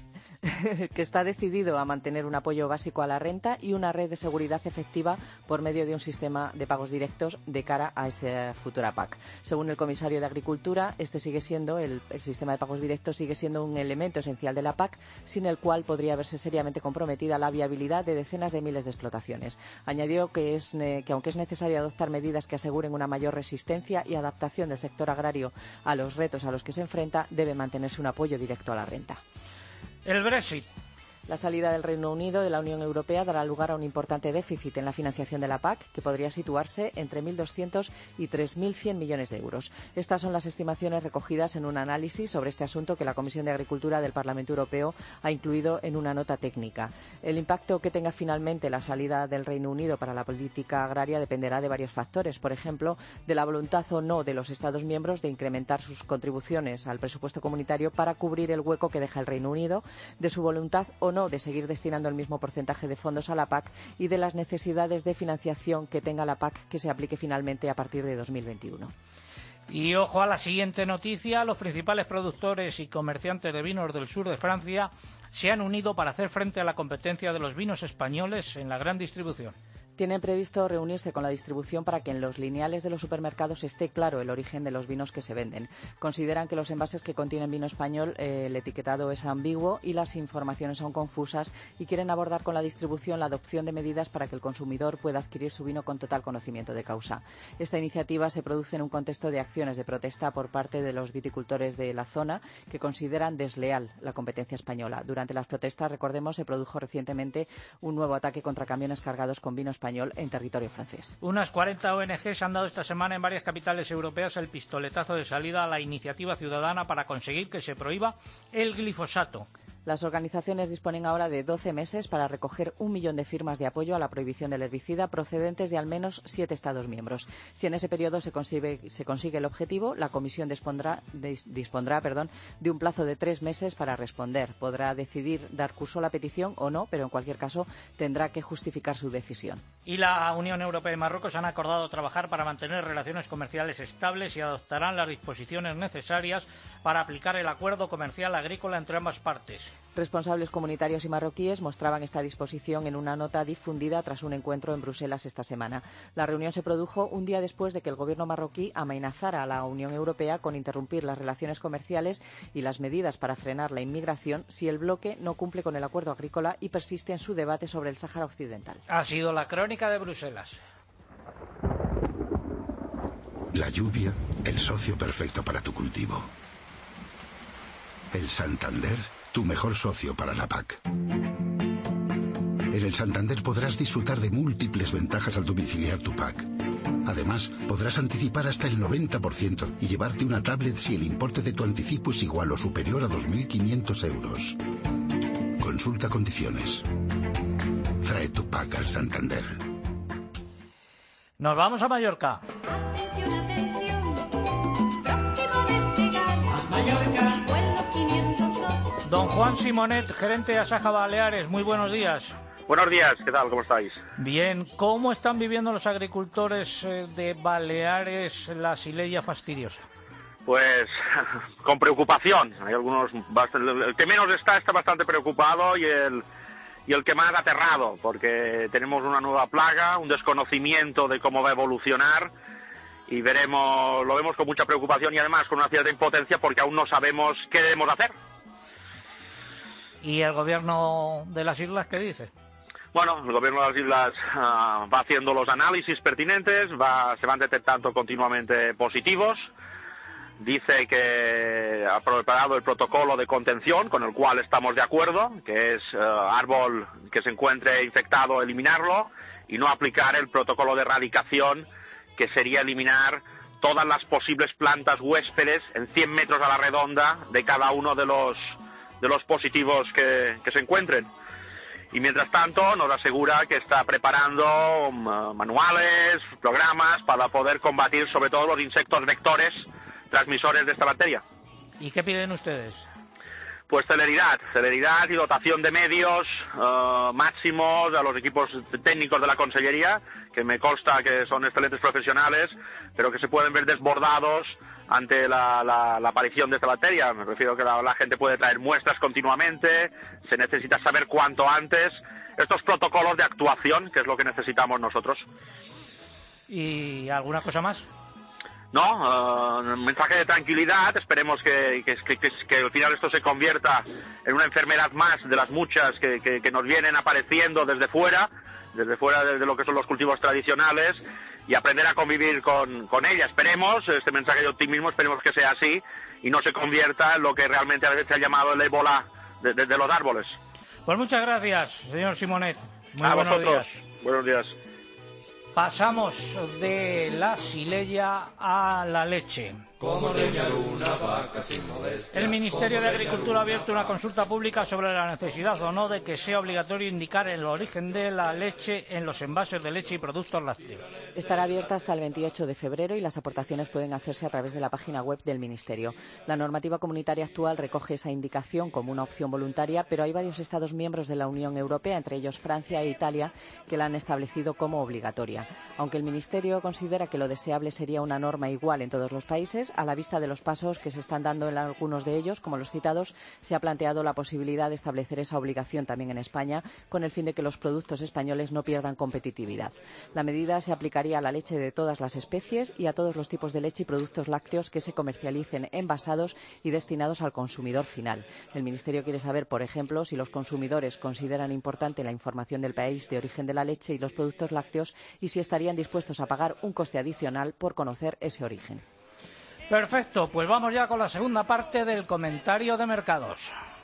Que está decidido a mantener un apoyo básico a la renta y una red de seguridad efectiva por medio de un sistema de pagos directos de cara a esa futura PAC. Según el comisario de Agricultura, el sistema de pagos directos sigue siendo un elemento esencial de la PAC, sin el cual podría verse seriamente comprometida la viabilidad de decenas de miles de explotaciones. Añadió que aunque es necesario adoptar medidas que aseguren una mayor resistencia y adaptación del sector agrario a los retos a los que se enfrenta, debe mantenerse un apoyo directo a la renta. El Brexit. La salida del Reino Unido de la Unión Europea dará lugar a un importante déficit en la financiación de la PAC, que podría situarse entre 1.200 y 3.100 millones de euros. Estas son las estimaciones recogidas en un análisis sobre este asunto que la Comisión de Agricultura del Parlamento Europeo ha incluido en una nota técnica. El impacto que tenga finalmente la salida del Reino Unido para la política agraria dependerá de varios factores. Por ejemplo, de la voluntad o no de los Estados miembros de incrementar sus contribuciones al presupuesto comunitario para cubrir el hueco que deja el Reino Unido, de su voluntad o no de seguir destinando el mismo porcentaje de fondos a la PAC y de las necesidades de financiación que tenga la PAC que se aplique finalmente a partir de 2021. Y ojo a la siguiente noticia: los principales productores y comerciantes de vinos del sur de Francia se han unido para hacer frente a la competencia de los vinos españoles en la gran distribución. Tienen previsto reunirse con la distribución para que en los lineales de los supermercados esté claro el origen de los vinos que se venden. Consideran que los envases que contienen vino español, el etiquetado es ambiguo y las informaciones son confusas, y quieren abordar con la distribución la adopción de medidas para que el consumidor pueda adquirir su vino con total conocimiento de causa. Esta iniciativa se produce en un contexto de acciones de protesta por parte de los viticultores de la zona, que consideran desleal la competencia española. Durante las protestas, recordemos, se produjo recientemente un nuevo ataque contra camiones cargados con vino español en territorio francés. Unas 40 ONGs han dado esta semana en varias capitales europeas el pistoletazo de salida a la iniciativa ciudadana para conseguir que se prohíba el glifosato. Las organizaciones disponen ahora de 12 meses para recoger 1 millón de firmas de apoyo a la prohibición del herbicida procedentes de al menos 7 Estados miembros. Si en ese periodo se consigue el objetivo, la Comisión dispondrá de un plazo de 3 meses para responder. Podrá decidir dar curso a la petición o no, pero en cualquier caso tendrá que justificar su decisión. Y la Unión Europea y Marruecos han acordado trabajar para mantener relaciones comerciales estables y adoptarán las disposiciones necesarias para aplicar el acuerdo comercial agrícola entre ambas partes. Responsables comunitarios y marroquíes mostraban esta disposición en una nota difundida tras un encuentro en Bruselas esta semana. La reunión se produjo un día después de que el gobierno marroquí amenazara a la Unión Europea con interrumpir las relaciones comerciales y las medidas para frenar la inmigración si el bloque no cumple con el acuerdo agrícola y persiste en su debate sobre el Sáhara Occidental. Ha sido la crónica de Bruselas. La lluvia, el socio perfecto para tu cultivo. El Santander, tu mejor socio para la PAC. En el Santander podrás disfrutar de múltiples ventajas al domiciliar tu PAC. Además, podrás anticipar hasta el 90% y llevarte una tablet si el importe de tu anticipo es igual o superior a 2.500 euros. Consulta condiciones. Trae tu PAC al Santander. Nos vamos a Mallorca. Atención, atención, próximo despegar a Mallorca, vuelo 502. Don Juan Simonet, gerente de Asaja Baleares, muy buenos días. Buenos días, ¿qué tal? ¿Cómo estáis? Bien, ¿cómo están viviendo los agricultores de Baleares la sileya fastidiosa? Pues con preocupación. Hay algunos, el que menos está bastante preocupado y el que más aterrado, porque tenemos una nueva plaga, un desconocimiento de cómo va a evolucionar y lo vemos con mucha preocupación y además con una cierta impotencia porque aún no sabemos qué debemos hacer. ¿Y el gobierno de las islas qué dice? Bueno, el gobierno de las islas va haciendo los análisis pertinentes, se van detectando continuamente positivos. Dice que ha preparado el protocolo de contención con el cual estamos de acuerdo, que es árbol que se encuentre infectado, eliminarlo, y no aplicar el protocolo de erradicación, que sería eliminar todas las posibles plantas huéspedes en 100 metros a la redonda de cada uno de los positivos que se encuentren. Y mientras tanto nos asegura que está preparando manuales, programas para poder combatir sobre todo los insectos vectores transmisores de esta bacteria. ¿Y qué piden ustedes? Pues celeridad y dotación de medios máximos a los equipos técnicos de la Consellería, que me consta que son excelentes profesionales, pero que se pueden ver desbordados ante la aparición de esta bacteria. Me refiero a que la gente puede traer muestras continuamente, se necesita saber cuanto antes estos protocolos de actuación, que es lo que necesitamos nosotros. ¿Y alguna cosa más? No, un mensaje de tranquilidad. Esperemos que al final esto se convierta en una enfermedad más de las muchas que nos vienen apareciendo desde fuera de lo que son los cultivos tradicionales, y aprender a convivir con ella. Esperemos, este mensaje de optimismo, esperemos que sea así y no se convierta en lo que realmente a veces se ha llamado el ébola de los árboles. Pues muchas gracias, señor Simonet. Muy a buenos vosotros. días. Buenos días. Pasamos de la sileya a la leche. Como ordeñar una vaca sin modestia. El Ministerio de Agricultura ha abierto una consulta pública sobre la necesidad o no de que sea obligatorio indicar el origen de la leche en los envases de leche y productos lácteos. Estará abierta hasta el 28 de febrero y las aportaciones pueden hacerse a través de la página web del Ministerio. La normativa comunitaria actual recoge esa indicación como una opción voluntaria, pero hay varios Estados miembros de la Unión Europea, entre ellos Francia e Italia, que la han establecido como obligatoria. Aunque el Ministerio considera que lo deseable sería una norma igual en todos los países, a la vista de los pasos que se están dando en algunos de ellos, como los citados, se ha planteado la posibilidad de establecer esa obligación también en España, con el fin de que los productos españoles no pierdan competitividad. La medida se aplicaría a la leche de todas las especies y a todos los tipos de leche y productos lácteos que se comercialicen envasados y destinados al consumidor final. El Ministerio quiere saber, por ejemplo, si los consumidores consideran importante la información del país de origen de la leche y los productos lácteos y si estarían dispuestos a pagar un coste adicional por conocer ese origen. Perfecto, pues vamos ya con la segunda parte del comentario de mercados.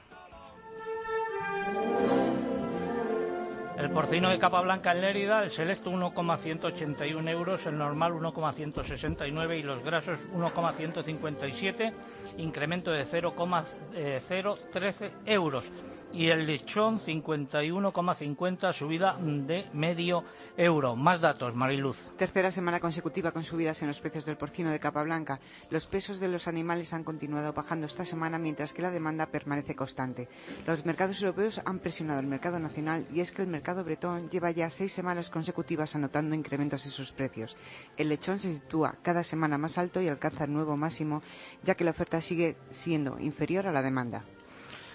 El porcino de capa blanca en Lérida, el selecto 1,181 euros, el normal 1,169 y los grasos 1,157, incremento de 0,013 euros. Y el lechón 51,50, subida de medio euro. Más datos, Mariluz. Tercera semana consecutiva con subidas en los precios del porcino de capa blanca. Los pesos de los animales han continuado bajando esta semana, mientras que la demanda permanece constante. Los mercados europeos han presionado el mercado nacional, y es que el mercado bretón lleva ya 6 semanas consecutivas anotando incrementos en sus precios. El lechón se sitúa cada semana más alto y alcanza el nuevo máximo, ya que la oferta sigue siendo inferior a la demanda.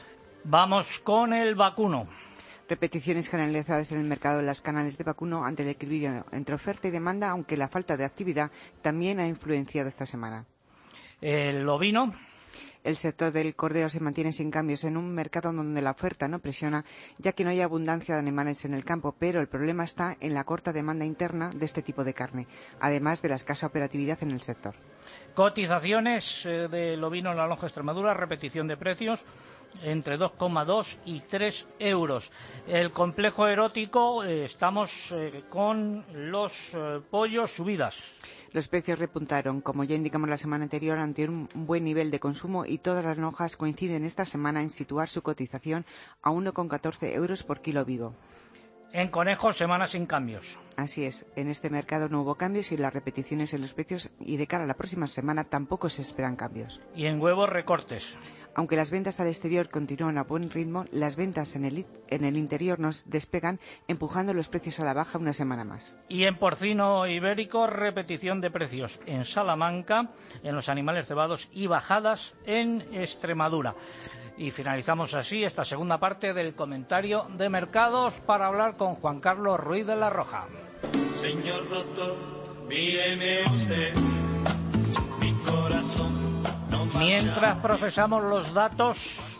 Vamos con el vacuno. Repeticiones generalizadas en el mercado de las canales de vacuno ante el equilibrio entre oferta y demanda, aunque la falta de actividad también ha influenciado esta semana. El ovino. El sector del cordero se mantiene sin cambios en un mercado donde la oferta no presiona, ya que no hay abundancia de animales en el campo, pero el problema está en la corta demanda interna de este tipo de carne, además de la escasa operatividad en el sector. Cotizaciones del ovino en la lonja Extremadura, repetición de precios entre 2,2 y 3 euros. El complejo erótico, estamos con los pollos subidas. Los precios repuntaron, como ya indicamos la semana anterior, ante un buen nivel de consumo, y todas las lonjas coinciden esta semana en situar su cotización a 1,14 euros por kilo vivo. En conejos, semana sin cambios. Así es, en este mercado no hubo cambios y las repeticiones en los precios, y de cara a la próxima semana tampoco se esperan cambios. Y en huevos, recortes. Aunque las ventas al exterior continúan a buen ritmo, las ventas en el interior nos despegan, empujando los precios a la baja una semana más. Y en porcino ibérico, repetición de precios en Salamanca, en los animales cebados, y bajadas en Extremadura. Y finalizamos así esta segunda parte del comentario de mercados para hablar con Juan Carlos Ruiz de la Roja. Señor doctor, míreme usted, mi corazón. Mientras procesamos los datos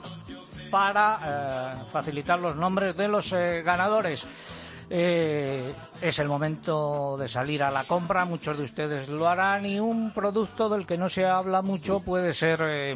para facilitar los nombres de los ganadores. Es el momento de salir a la compra, muchos de ustedes lo harán, y un producto del que no se habla mucho puede ser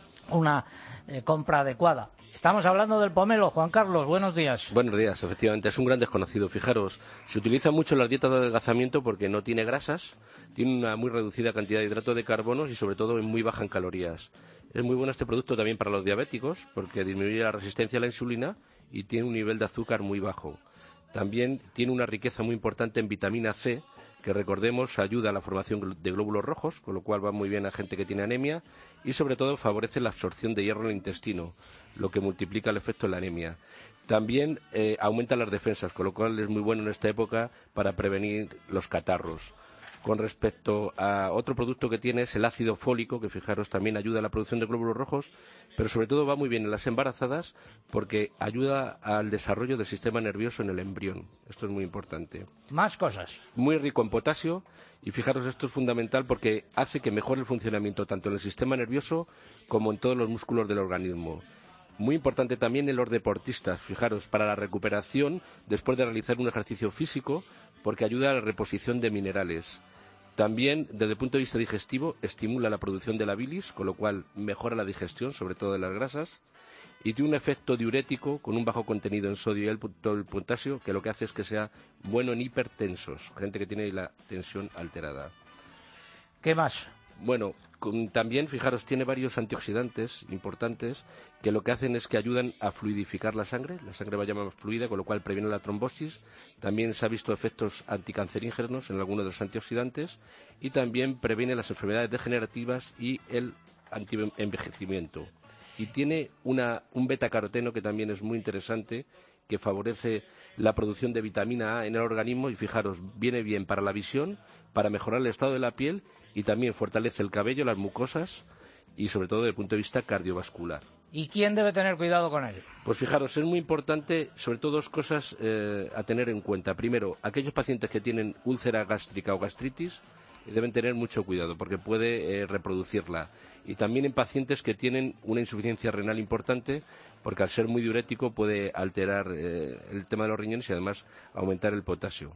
una compra adecuada. Estamos hablando del pomelo. Juan Carlos, buenos días. Buenos días, efectivamente, es un gran desconocido. Fijaros, se utiliza mucho en las dietas de adelgazamiento porque no tiene grasas, tiene una muy reducida cantidad de hidratos de carbono y sobre todo es muy baja en calorías. Es muy bueno este producto también para los diabéticos porque disminuye la resistencia a la insulina y tiene un nivel de azúcar muy bajo. También tiene una riqueza muy importante en vitamina C, que recordemos ayuda a la formación de glóbulos rojos, con lo cual va muy bien a gente que tiene anemia, y sobre todo favorece la absorción de hierro en el intestino, lo que multiplica el efecto de la anemia. También aumenta las defensas, con lo cual es muy bueno en esta época para prevenir los catarros. Con respecto a otro producto que tiene es el ácido fólico, que fijaros también ayuda a la producción de glóbulos rojos, pero sobre todo va muy bien en las embarazadas porque ayuda al desarrollo del sistema nervioso en el embrión. Esto es muy importante. Más cosas. Muy rico en potasio, y fijaros, esto es fundamental porque hace que mejore el funcionamiento tanto en el sistema nervioso como en todos los músculos del organismo. Muy importante también en los deportistas, fijaros, para la recuperación después de realizar un ejercicio físico, porque ayuda a la reposición de minerales. También, desde el punto de vista digestivo, estimula la producción de la bilis, con lo cual mejora la digestión, sobre todo de las grasas, y tiene un efecto diurético con un bajo contenido en sodio y el potasio, que lo que hace es que sea bueno en hipertensos, gente que tiene la tensión alterada. ¿Qué más? Bueno, también, fijaros, tiene varios antioxidantes importantes que lo que hacen es que ayudan a fluidificar la sangre vaya más fluida, con lo cual previene la trombosis. También se ha visto efectos anticancerígenos en algunos de los antioxidantes y también previene las enfermedades degenerativas y el antienvejecimiento. Y tiene un betacaroteno que también es muy interesante, que favorece la producción de vitamina A en el organismo y, fijaros, viene bien para la visión, para mejorar el estado de la piel y también fortalece el cabello, las mucosas y sobre todo desde el punto de vista cardiovascular. ¿Y quién debe tener cuidado con él? Pues fijaros, es muy importante, sobre todo dos cosas a tener en cuenta. Primero, aquellos pacientes que tienen úlcera gástrica o gastritis deben tener mucho cuidado porque puede reproducirla. Y también en pacientes que tienen una insuficiencia renal importante, porque al ser muy diurético puede alterar el tema de los riñones y además aumentar el potasio.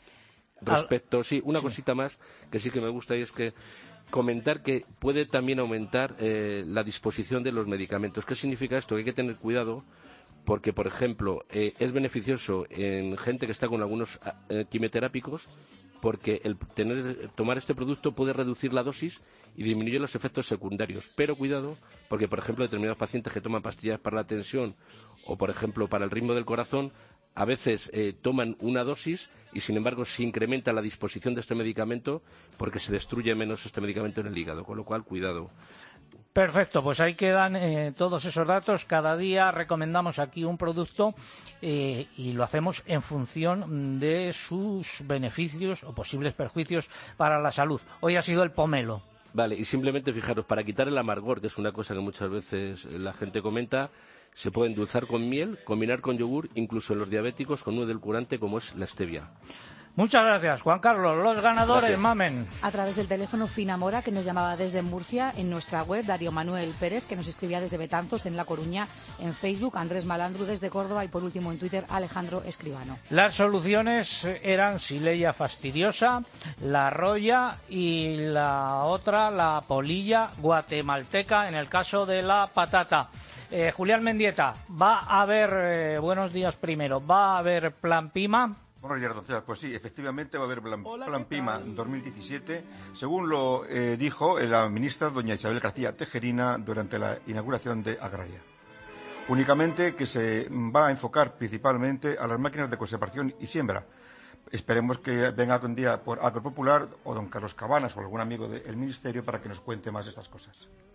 Una cosita más que sí que me gusta, y es que comentar que puede también aumentar la disposición de los medicamentos. ¿Qué significa esto? Que hay que tener cuidado porque, por ejemplo, es beneficioso en gente que está con algunos quimioterápicos, porque tomar este producto puede reducir la dosis y disminuir los efectos secundarios. Pero cuidado, porque, por ejemplo, determinados pacientes que toman pastillas para la tensión o, por ejemplo, para el ritmo del corazón, a veces toman una dosis y, sin embargo, se incrementa la disposición de este medicamento porque se destruye menos este medicamento en el hígado, con lo cual, cuidado. Perfecto, pues ahí quedan todos esos datos. Cada día recomendamos aquí un producto y lo hacemos en función de sus beneficios o posibles perjuicios para la salud. Hoy ha sido el pomelo. Vale, y simplemente fijaros, para quitar el amargor, que es una cosa que muchas veces la gente comenta, Se puede endulzar con miel, combinar con yogur, incluso en los diabéticos con un edulcorante como es la stevia. Muchas gracias, Juan Carlos. Los ganadores, Gracias. mamen. A través del teléfono Fina Mora, que nos llamaba desde Murcia, en nuestra web Darío Manuel Pérez, que nos escribía desde Betanzos, en La Coruña, en Facebook Andrés Malandru desde Córdoba y por último en Twitter Alejandro Escribano. Las soluciones eran Sileya fastidiosa, la roya y la otra, la polilla guatemalteca, en el caso de la patata. Julián Mendieta, va a haber, buenos días primero, ¿va a haber plan Pima? Buenos días, don César. Pues sí, efectivamente va a haber plan Pima 2017, según lo dijo la ministra doña Isabel García Tejerina durante la inauguración de Agraria. Únicamente que se va a enfocar principalmente a las máquinas de conservación y siembra. Esperemos que venga algún día por Agropopular o don Carlos Cabanas o algún amigo del Ministerio para que nos cuente más de estas cosas.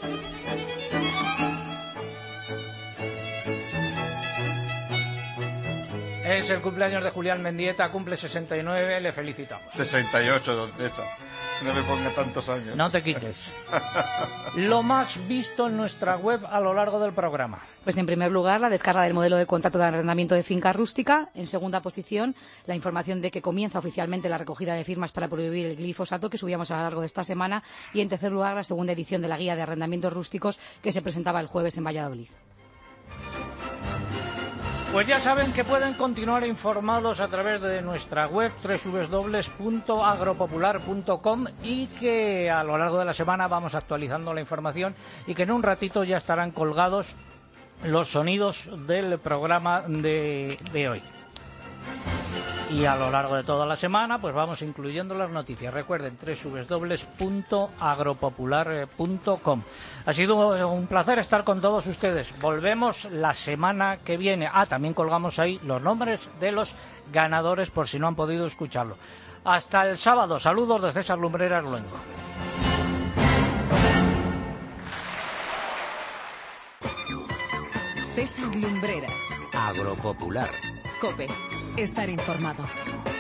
Es el cumpleaños de Julián Mendieta, cumple 69, le felicitamos. 68, don César. No me ponga tantos años. No te quites. Lo más visto en nuestra web a lo largo del programa. Pues en primer lugar, la descarga del modelo de contrato de arrendamiento de finca rústica. En segunda posición, la información de que comienza oficialmente la recogida de firmas para prohibir el glifosato, que subíamos a lo largo de esta semana. Y en tercer lugar, la segunda edición de la guía de arrendamientos rústicos, que se presentaba el jueves en Valladolid. Pues ya saben que pueden continuar informados a través de nuestra web www.agropopular.com y que a lo largo de la semana vamos actualizando la información y que en un ratito ya estarán colgados los sonidos del programa de hoy. Y a lo largo de toda la semana pues vamos incluyendo las noticias. Recuerden, www.agropopular.com. Ha sido un placer estar con todos ustedes. Volvemos la semana que viene. También colgamos ahí los nombres de los ganadores por si no han podido escucharlo. Hasta el sábado. Saludos de César Lumbreras Luengo. César Lumbreras. Agropopular. COPE. Estar informado.